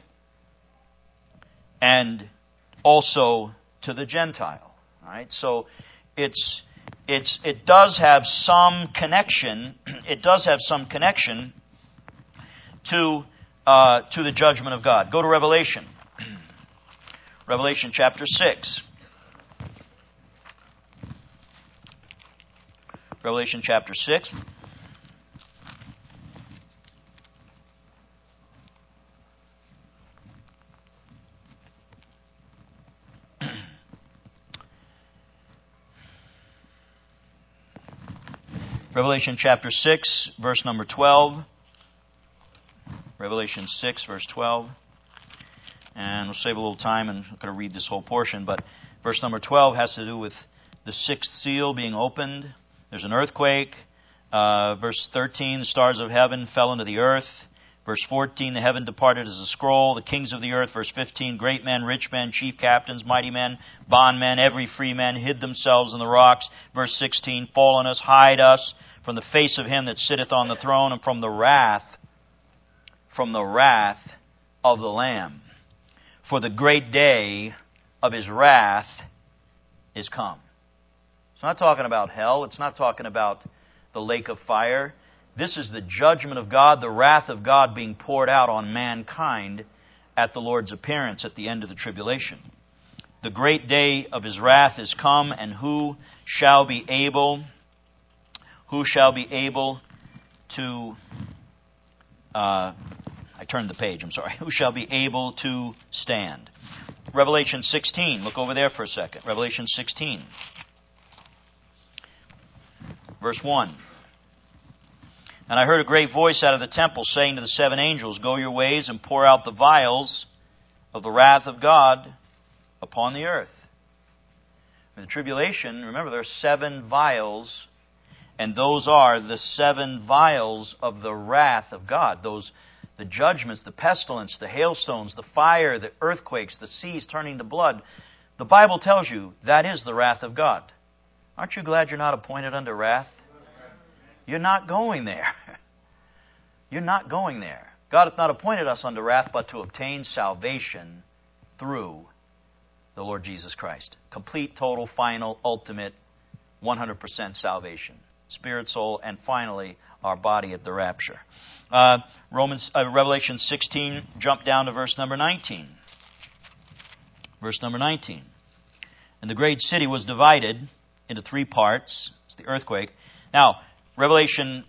"and also to the Gentile." All right? So it does have some connection. It does have some connection to the judgment of God. Go to Revelation. Revelation chapter 6. Revelation chapter 6. Revelation chapter 6, verse number 12. Revelation 6, verse 12. And we'll save a little time, and I'm not going to read this whole portion, but verse number 12 has to do with the sixth seal being opened. There's an earthquake. Verse 13, the stars of heaven fell into the earth. Verse 14, the heaven departed as a scroll. The kings of the earth, verse 15, great men, rich men, chief captains, mighty men, bondmen, every free man hid themselves in the rocks. Verse 16, fall on us, hide us from the face of him that sitteth on the throne and from the wrath of the Lamb. For the great day of his wrath is come. It's not talking about hell. It's not talking about the lake of fire. This is the judgment of God, the wrath of God being poured out on mankind at the Lord's appearance at the end of the tribulation. The great day of his wrath is come, and who shall be able to... I turned the page, I'm sorry. Who shall be able to stand? Revelation 16. Look over there for a second. Revelation 16. Verse 1. And I heard a great voice out of the temple saying to the seven angels, go your ways and pour out the vials of the wrath of God upon the earth. In the tribulation, remember there are 7 vials, and those are the 7 vials of the wrath of God. The judgments, the pestilence, the hailstones, the fire, the earthquakes, the seas turning to blood. The Bible tells you that is the wrath of God. Aren't you glad you're not appointed unto wrath? You're not going there. You're not going there. God hath not appointed us unto wrath, but to obtain salvation through the Lord Jesus Christ. Complete, total, final, ultimate, 100% salvation. Spirit, soul, and finally, our body at the rapture. Revelation 16, jump down to verse number 19. Verse number 19. And the great city was divided into 3 parts. It's the earthquake. Now, Revelation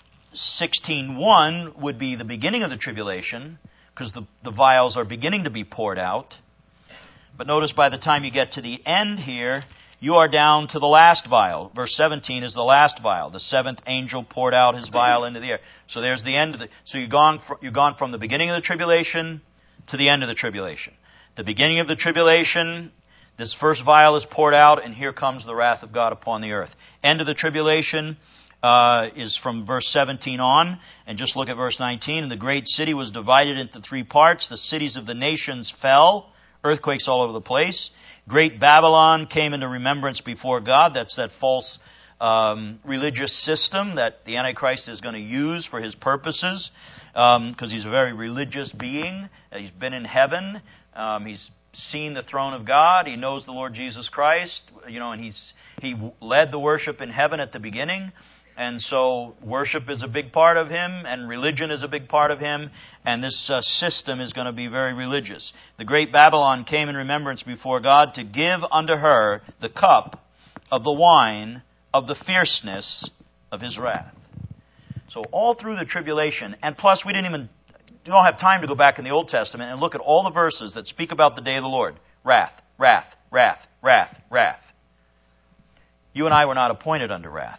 16:1 would be the beginning of the tribulation, because the vials are beginning to be poured out. But notice by the time you get to the end here, you are down to the last vial. Verse 17 is the last vial. The 7th angel poured out his vial into the air. So there's the end of so you've gone from the beginning of the tribulation to the end of the tribulation. The beginning of the tribulation, this first vial is poured out, and here comes the wrath of God upon the earth. End of the tribulation is from verse 17 on, and just look at verse 19. And the great city was divided into 3 parts. The cities of the nations fell. Earthquakes all over the place. Great Babylon came into remembrance before God. That's that false religious system that the Antichrist is going to use for his purposes, because he's a very religious being. He's been in heaven. He's seen the throne of God. He knows the Lord Jesus Christ. And he led the worship in heaven at the beginning. And so worship is a big part of him, and religion is a big part of him, and this system is going to be very religious. The great Babylon came in remembrance before God to give unto her the cup of the wine of the fierceness of his wrath. So all through the tribulation, and plus we don't have time to go back in the Old Testament and look at all the verses that speak about the day of the Lord. Wrath, wrath, wrath, wrath, wrath. You and I were not appointed unto wrath.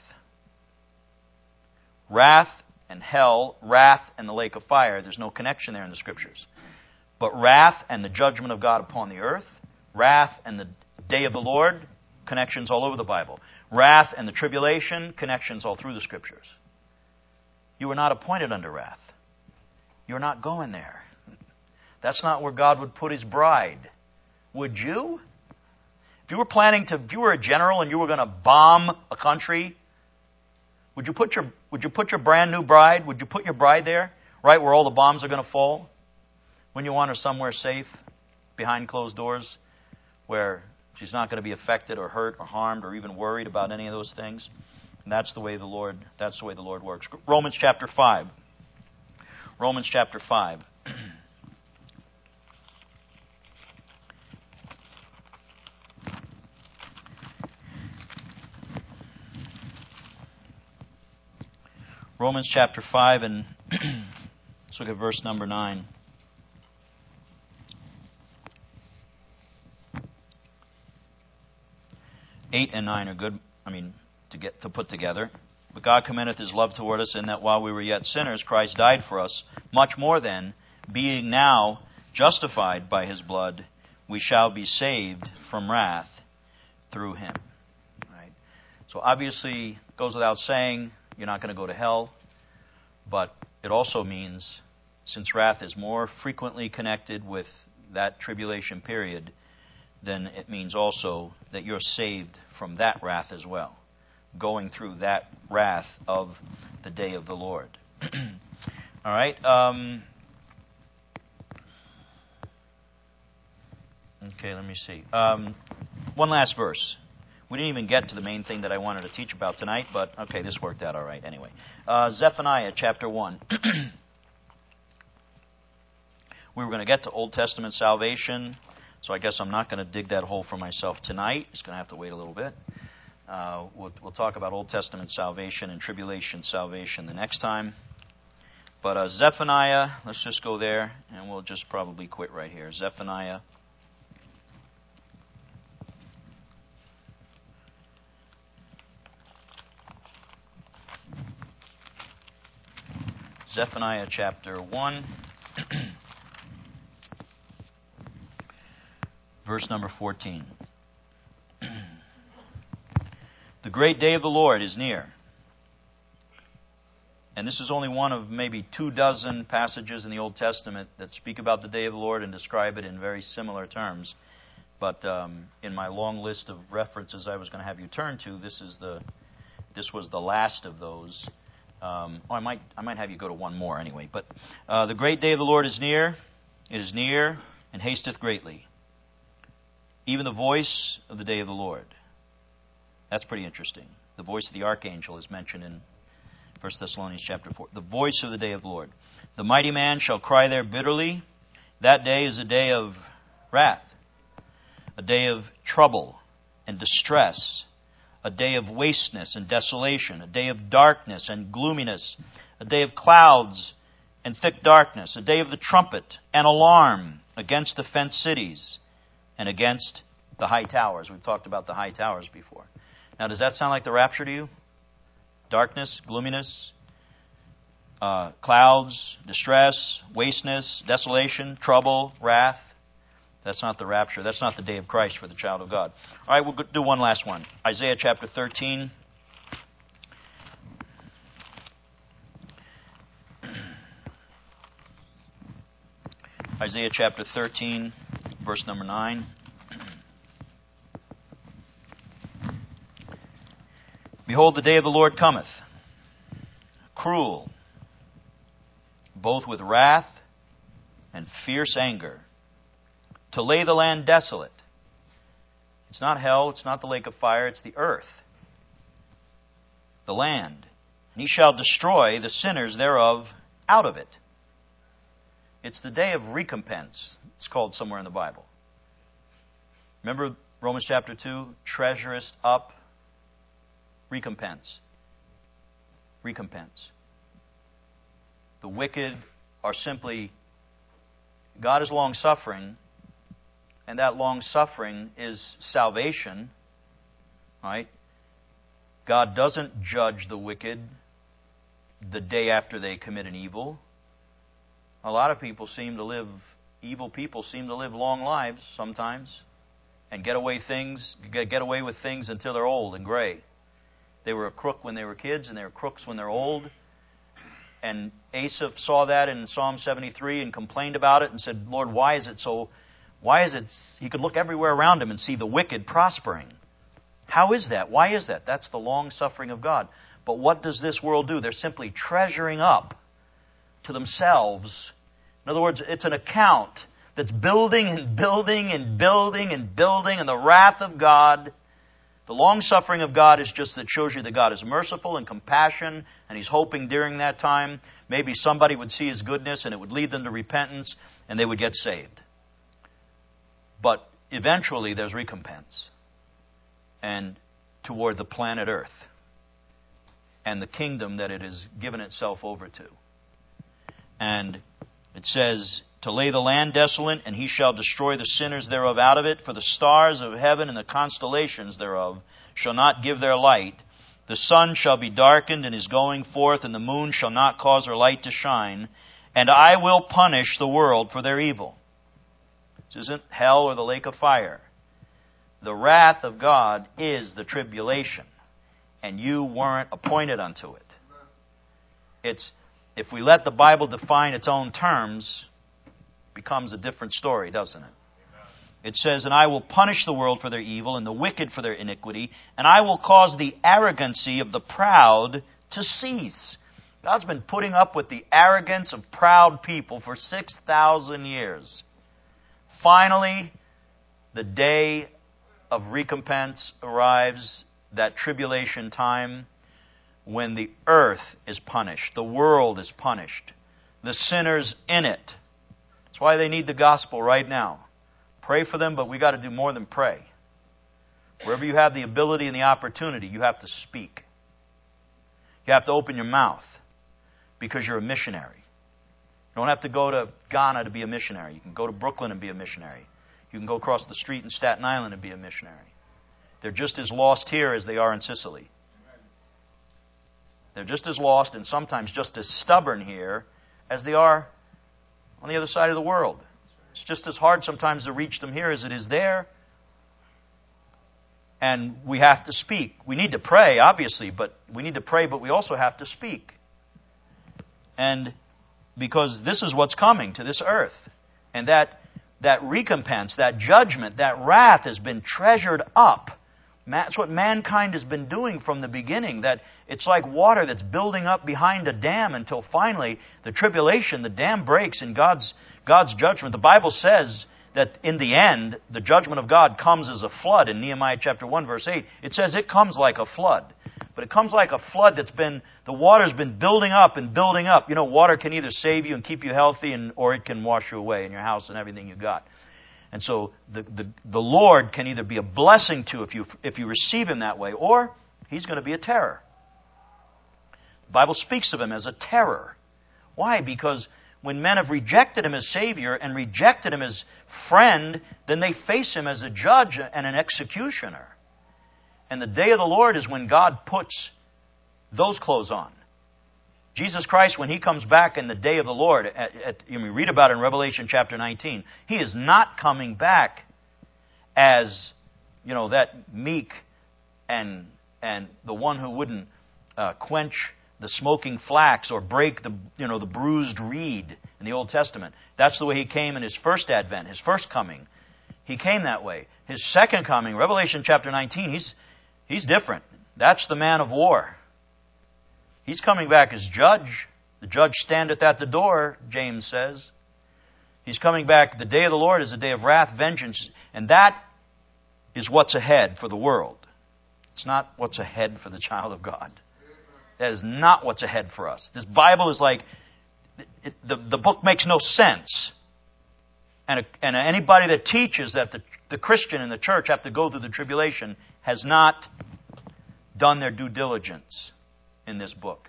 Wrath and hell, wrath and the lake of fire, there's no connection there in the Scriptures. But wrath and the judgment of God upon the earth, wrath and the day of the Lord, connections all over the Bible. Wrath and the tribulation, connections all through the Scriptures. You were not appointed unto wrath. You're not going there. That's not where God would put His bride. Would you? If you were a general and you were going to bomb a country, would you put your brand new bride, would you put your bride there, right where all the bombs are going to fall? When you want her somewhere safe, behind closed doors, where she's not going to be affected or hurt or harmed or even worried about any of those things. And that's the way the Lord works. Romans chapter 5. Romans chapter 5. Romans chapter 5, and let's look at verse number 9. Eight and 9 are good, to put together. But God commendeth His love toward us, in that while we were yet sinners, Christ died for us. Much more then, being now justified by His blood, we shall be saved from wrath through Him. Right? So obviously, it goes without saying, you're not going to go to hell. But it also means, since wrath is more frequently connected with that tribulation period, then it means also that you're saved from that wrath as well, going through that wrath of the day of the Lord. All right. Okay, let me see. One last verse. We didn't even get to the main thing that I wanted to teach about tonight, but okay, this worked out all right anyway. Zephaniah chapter 1. We were going to get to Old Testament salvation, so I guess I'm not going to dig that hole for myself tonight. Just going to have to wait a little bit. We'll talk about Old Testament salvation and tribulation salvation the next time. But Zephaniah, let's just go there, and we'll just probably quit right here. Zephaniah. Zephaniah chapter 1, verse number 14. The great day of the Lord is near. And this is only one of maybe 24 passages in the Old Testament that speak about the day of the Lord and describe it in very similar terms. But in my long list of references I was going to have you turn to, this was the last of those. I might have you go to one more anyway. But the great day of the Lord is near. It is near and hasteth greatly. Even the voice of the day of the Lord. That's pretty interesting. The voice of the archangel is mentioned in 1 Thessalonians chapter 4. The voice of the day of the Lord. The mighty man shall cry there bitterly. That day is a day of wrath, a day of trouble and distress, a day of wasteness and desolation, a day of darkness and gloominess, a day of clouds and thick darkness, a day of the trumpet and alarm against the fenced cities and against the high towers. We've talked about the high towers before. Now, does that sound like the rapture to you? Darkness, gloominess, clouds, distress, wasteness, desolation, trouble, wrath. That's not the rapture. That's not the day of Christ for the child of God. All right, we'll do one last one. Isaiah chapter 13. Isaiah chapter 13, verse number 9. Behold, the day of the Lord cometh, cruel, both with wrath and fierce anger, to lay the land desolate. It's not hell, it's not the lake of fire, it's the earth, the land. And he shall destroy the sinners thereof out of it. It's the day of recompense, it's called somewhere in the Bible. Remember Romans chapter 2, treasurest up, recompense. Recompense. The wicked are simply, God is long-suffering, and that long-suffering is salvation. Right? God doesn't judge the wicked the day after they commit an evil. A lot of people evil people seem to live long lives sometimes and get away with things until they're old and gray. They were a crook when they were kids, and they were crooks when they're old. And Asaph saw that in Psalm 73 and complained about it and said, Lord, why is it so? Why is it? He could look everywhere around him and see the wicked prospering. How is that? Why is that? That's the long suffering of God. But what does this world do? They're simply treasuring up to themselves. In other words, it's an account that's building and building and building and building, and the wrath of God. The long-suffering of God is just that shows you that God is merciful and compassion, and He's hoping during that time maybe somebody would see His goodness and it would lead them to repentance and they would get saved. But eventually there's recompense and toward the planet Earth and the kingdom that it has given itself over to. And it says, to lay the land desolate, and he shall destroy the sinners thereof out of it. For the stars of heaven and the constellations thereof shall not give their light. The sun shall be darkened in his going forth, and the moon shall not cause her light to shine. And I will punish the world for their evil. This isn't hell or the lake of fire. The wrath of God is the tribulation, and you weren't appointed unto it. If we let the Bible define its own terms, becomes a different story, doesn't it? It says, and I will punish the world for their evil and the wicked for their iniquity, and I will cause the arrogancy of the proud to cease. God's been putting up with the arrogance of proud people for 6,000 years. Finally, the day of recompense arrives, that tribulation time, when the earth is punished, the world is punished, the sinners in it. That's why they need the gospel right now. Pray for them, but we got to do more than pray. Wherever you have the ability and the opportunity, you have to speak. You have to open your mouth because you're a missionary. You don't have to go to Ghana to be a missionary. You can go to Brooklyn and be a missionary. You can go across the street in Staten Island and be a missionary. They're just as lost here as they are in Sicily. They're just as lost and sometimes just as stubborn here as they are on the other side of the world. It's just as hard sometimes to reach them here as it is there. And we have to speak. We need to pray, obviously, but we also have to speak. And because this is what's coming to this earth. And that that recompense, that judgment, that wrath has been treasured up. That's what mankind has been doing from the beginning. That it's like water that's building up behind a dam until finally the tribulation, the dam breaks in God's judgment. The Bible says that in the end, the judgment of God comes as a flood. In Nehemiah chapter 1, verse 8, it says it comes like a flood. But it comes like a flood the water's been building up and building up. You know, water can either save you and keep you healthy, or it can wash you away in your house and everything you got. And so the Lord can either be a blessing to if you receive Him that way, or He's going to be a terror. The Bible speaks of Him as a terror. Why? Because when men have rejected Him as Savior and rejected Him as friend, then they face Him as a judge and an executioner. And the day of the Lord is when God puts those clothes on. Jesus Christ, when He comes back in the day of the Lord, we read about it in Revelation chapter 19, He is not coming back as, that meek and the one who wouldn't quench the smoking flax or break the bruised reed in the Old Testament. That's the way He came in His first advent, His first coming. He came that way. His second coming, Revelation chapter 19, He's different. That's the man of war. He's coming back as judge. The judge standeth at the door, James says. He's coming back. The day of the Lord is a day of wrath, vengeance. And that is what's ahead for the world. It's not what's ahead for the child of God. That is not what's ahead for us. This Bible is like, the book makes no sense. And anybody that teaches that the Christian and the church have to go through the tribulation has not done their due diligence in this book.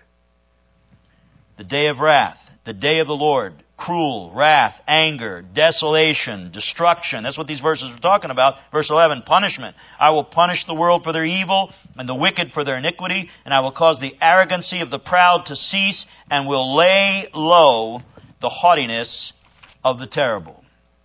The day of wrath, the day of the Lord, cruel, wrath, anger, desolation, destruction. That's what these verses are talking about. Verse 11, punishment. I will punish the world for their evil and the wicked for their iniquity, and I will cause the arrogancy of the proud to cease and will lay low the haughtiness of the terrible.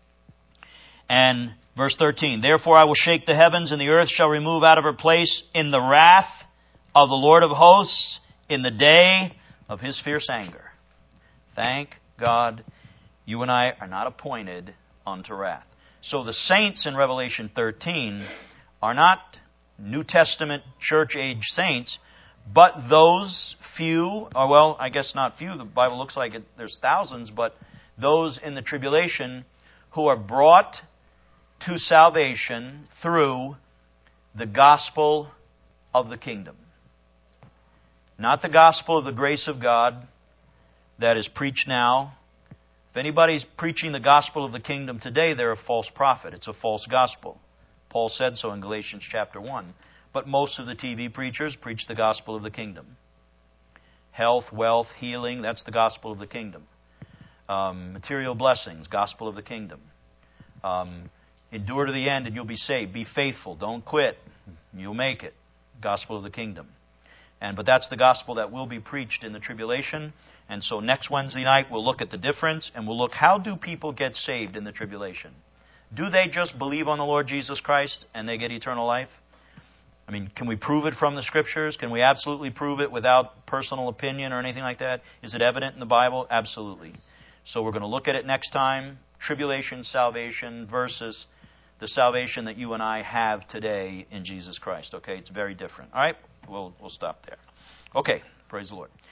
And verse 13, therefore I will shake the heavens, and the earth shall remove out of her place in the wrath of the Lord of hosts, in the day of His fierce anger. Thank God you and I are not appointed unto wrath. So the saints in Revelation 13 are not New Testament church age saints, but those few, or well, I guess not few, the Bible looks like there's thousands, but those in the tribulation who are brought to salvation through the gospel of the kingdom. Not the gospel of the grace of God that is preached now. If anybody's preaching the gospel of the kingdom today, they're a false prophet. It's a false gospel. Paul said so in Galatians chapter 1. But most of the TV preachers preach the gospel of the kingdom. Health, wealth, healing, that's the gospel of the kingdom. Material blessings, gospel of the kingdom. Endure to the end and you'll be saved. Be faithful. Don't quit. You'll make it. Gospel of the kingdom. But that's the gospel that will be preached in the tribulation. And so next Wednesday night we'll look at the difference and we'll look, how do people get saved in the tribulation? Do they just believe on the Lord Jesus Christ and they get eternal life? I mean, can we prove it from the Scriptures? Can we absolutely prove it without personal opinion or anything like that? Is it evident in the Bible? Absolutely. So we're going to look at it next time. Tribulation, salvation versus the salvation that you and I have today in Jesus Christ. Okay, it's very different. All right, we'll stop there. Okay, praise the Lord.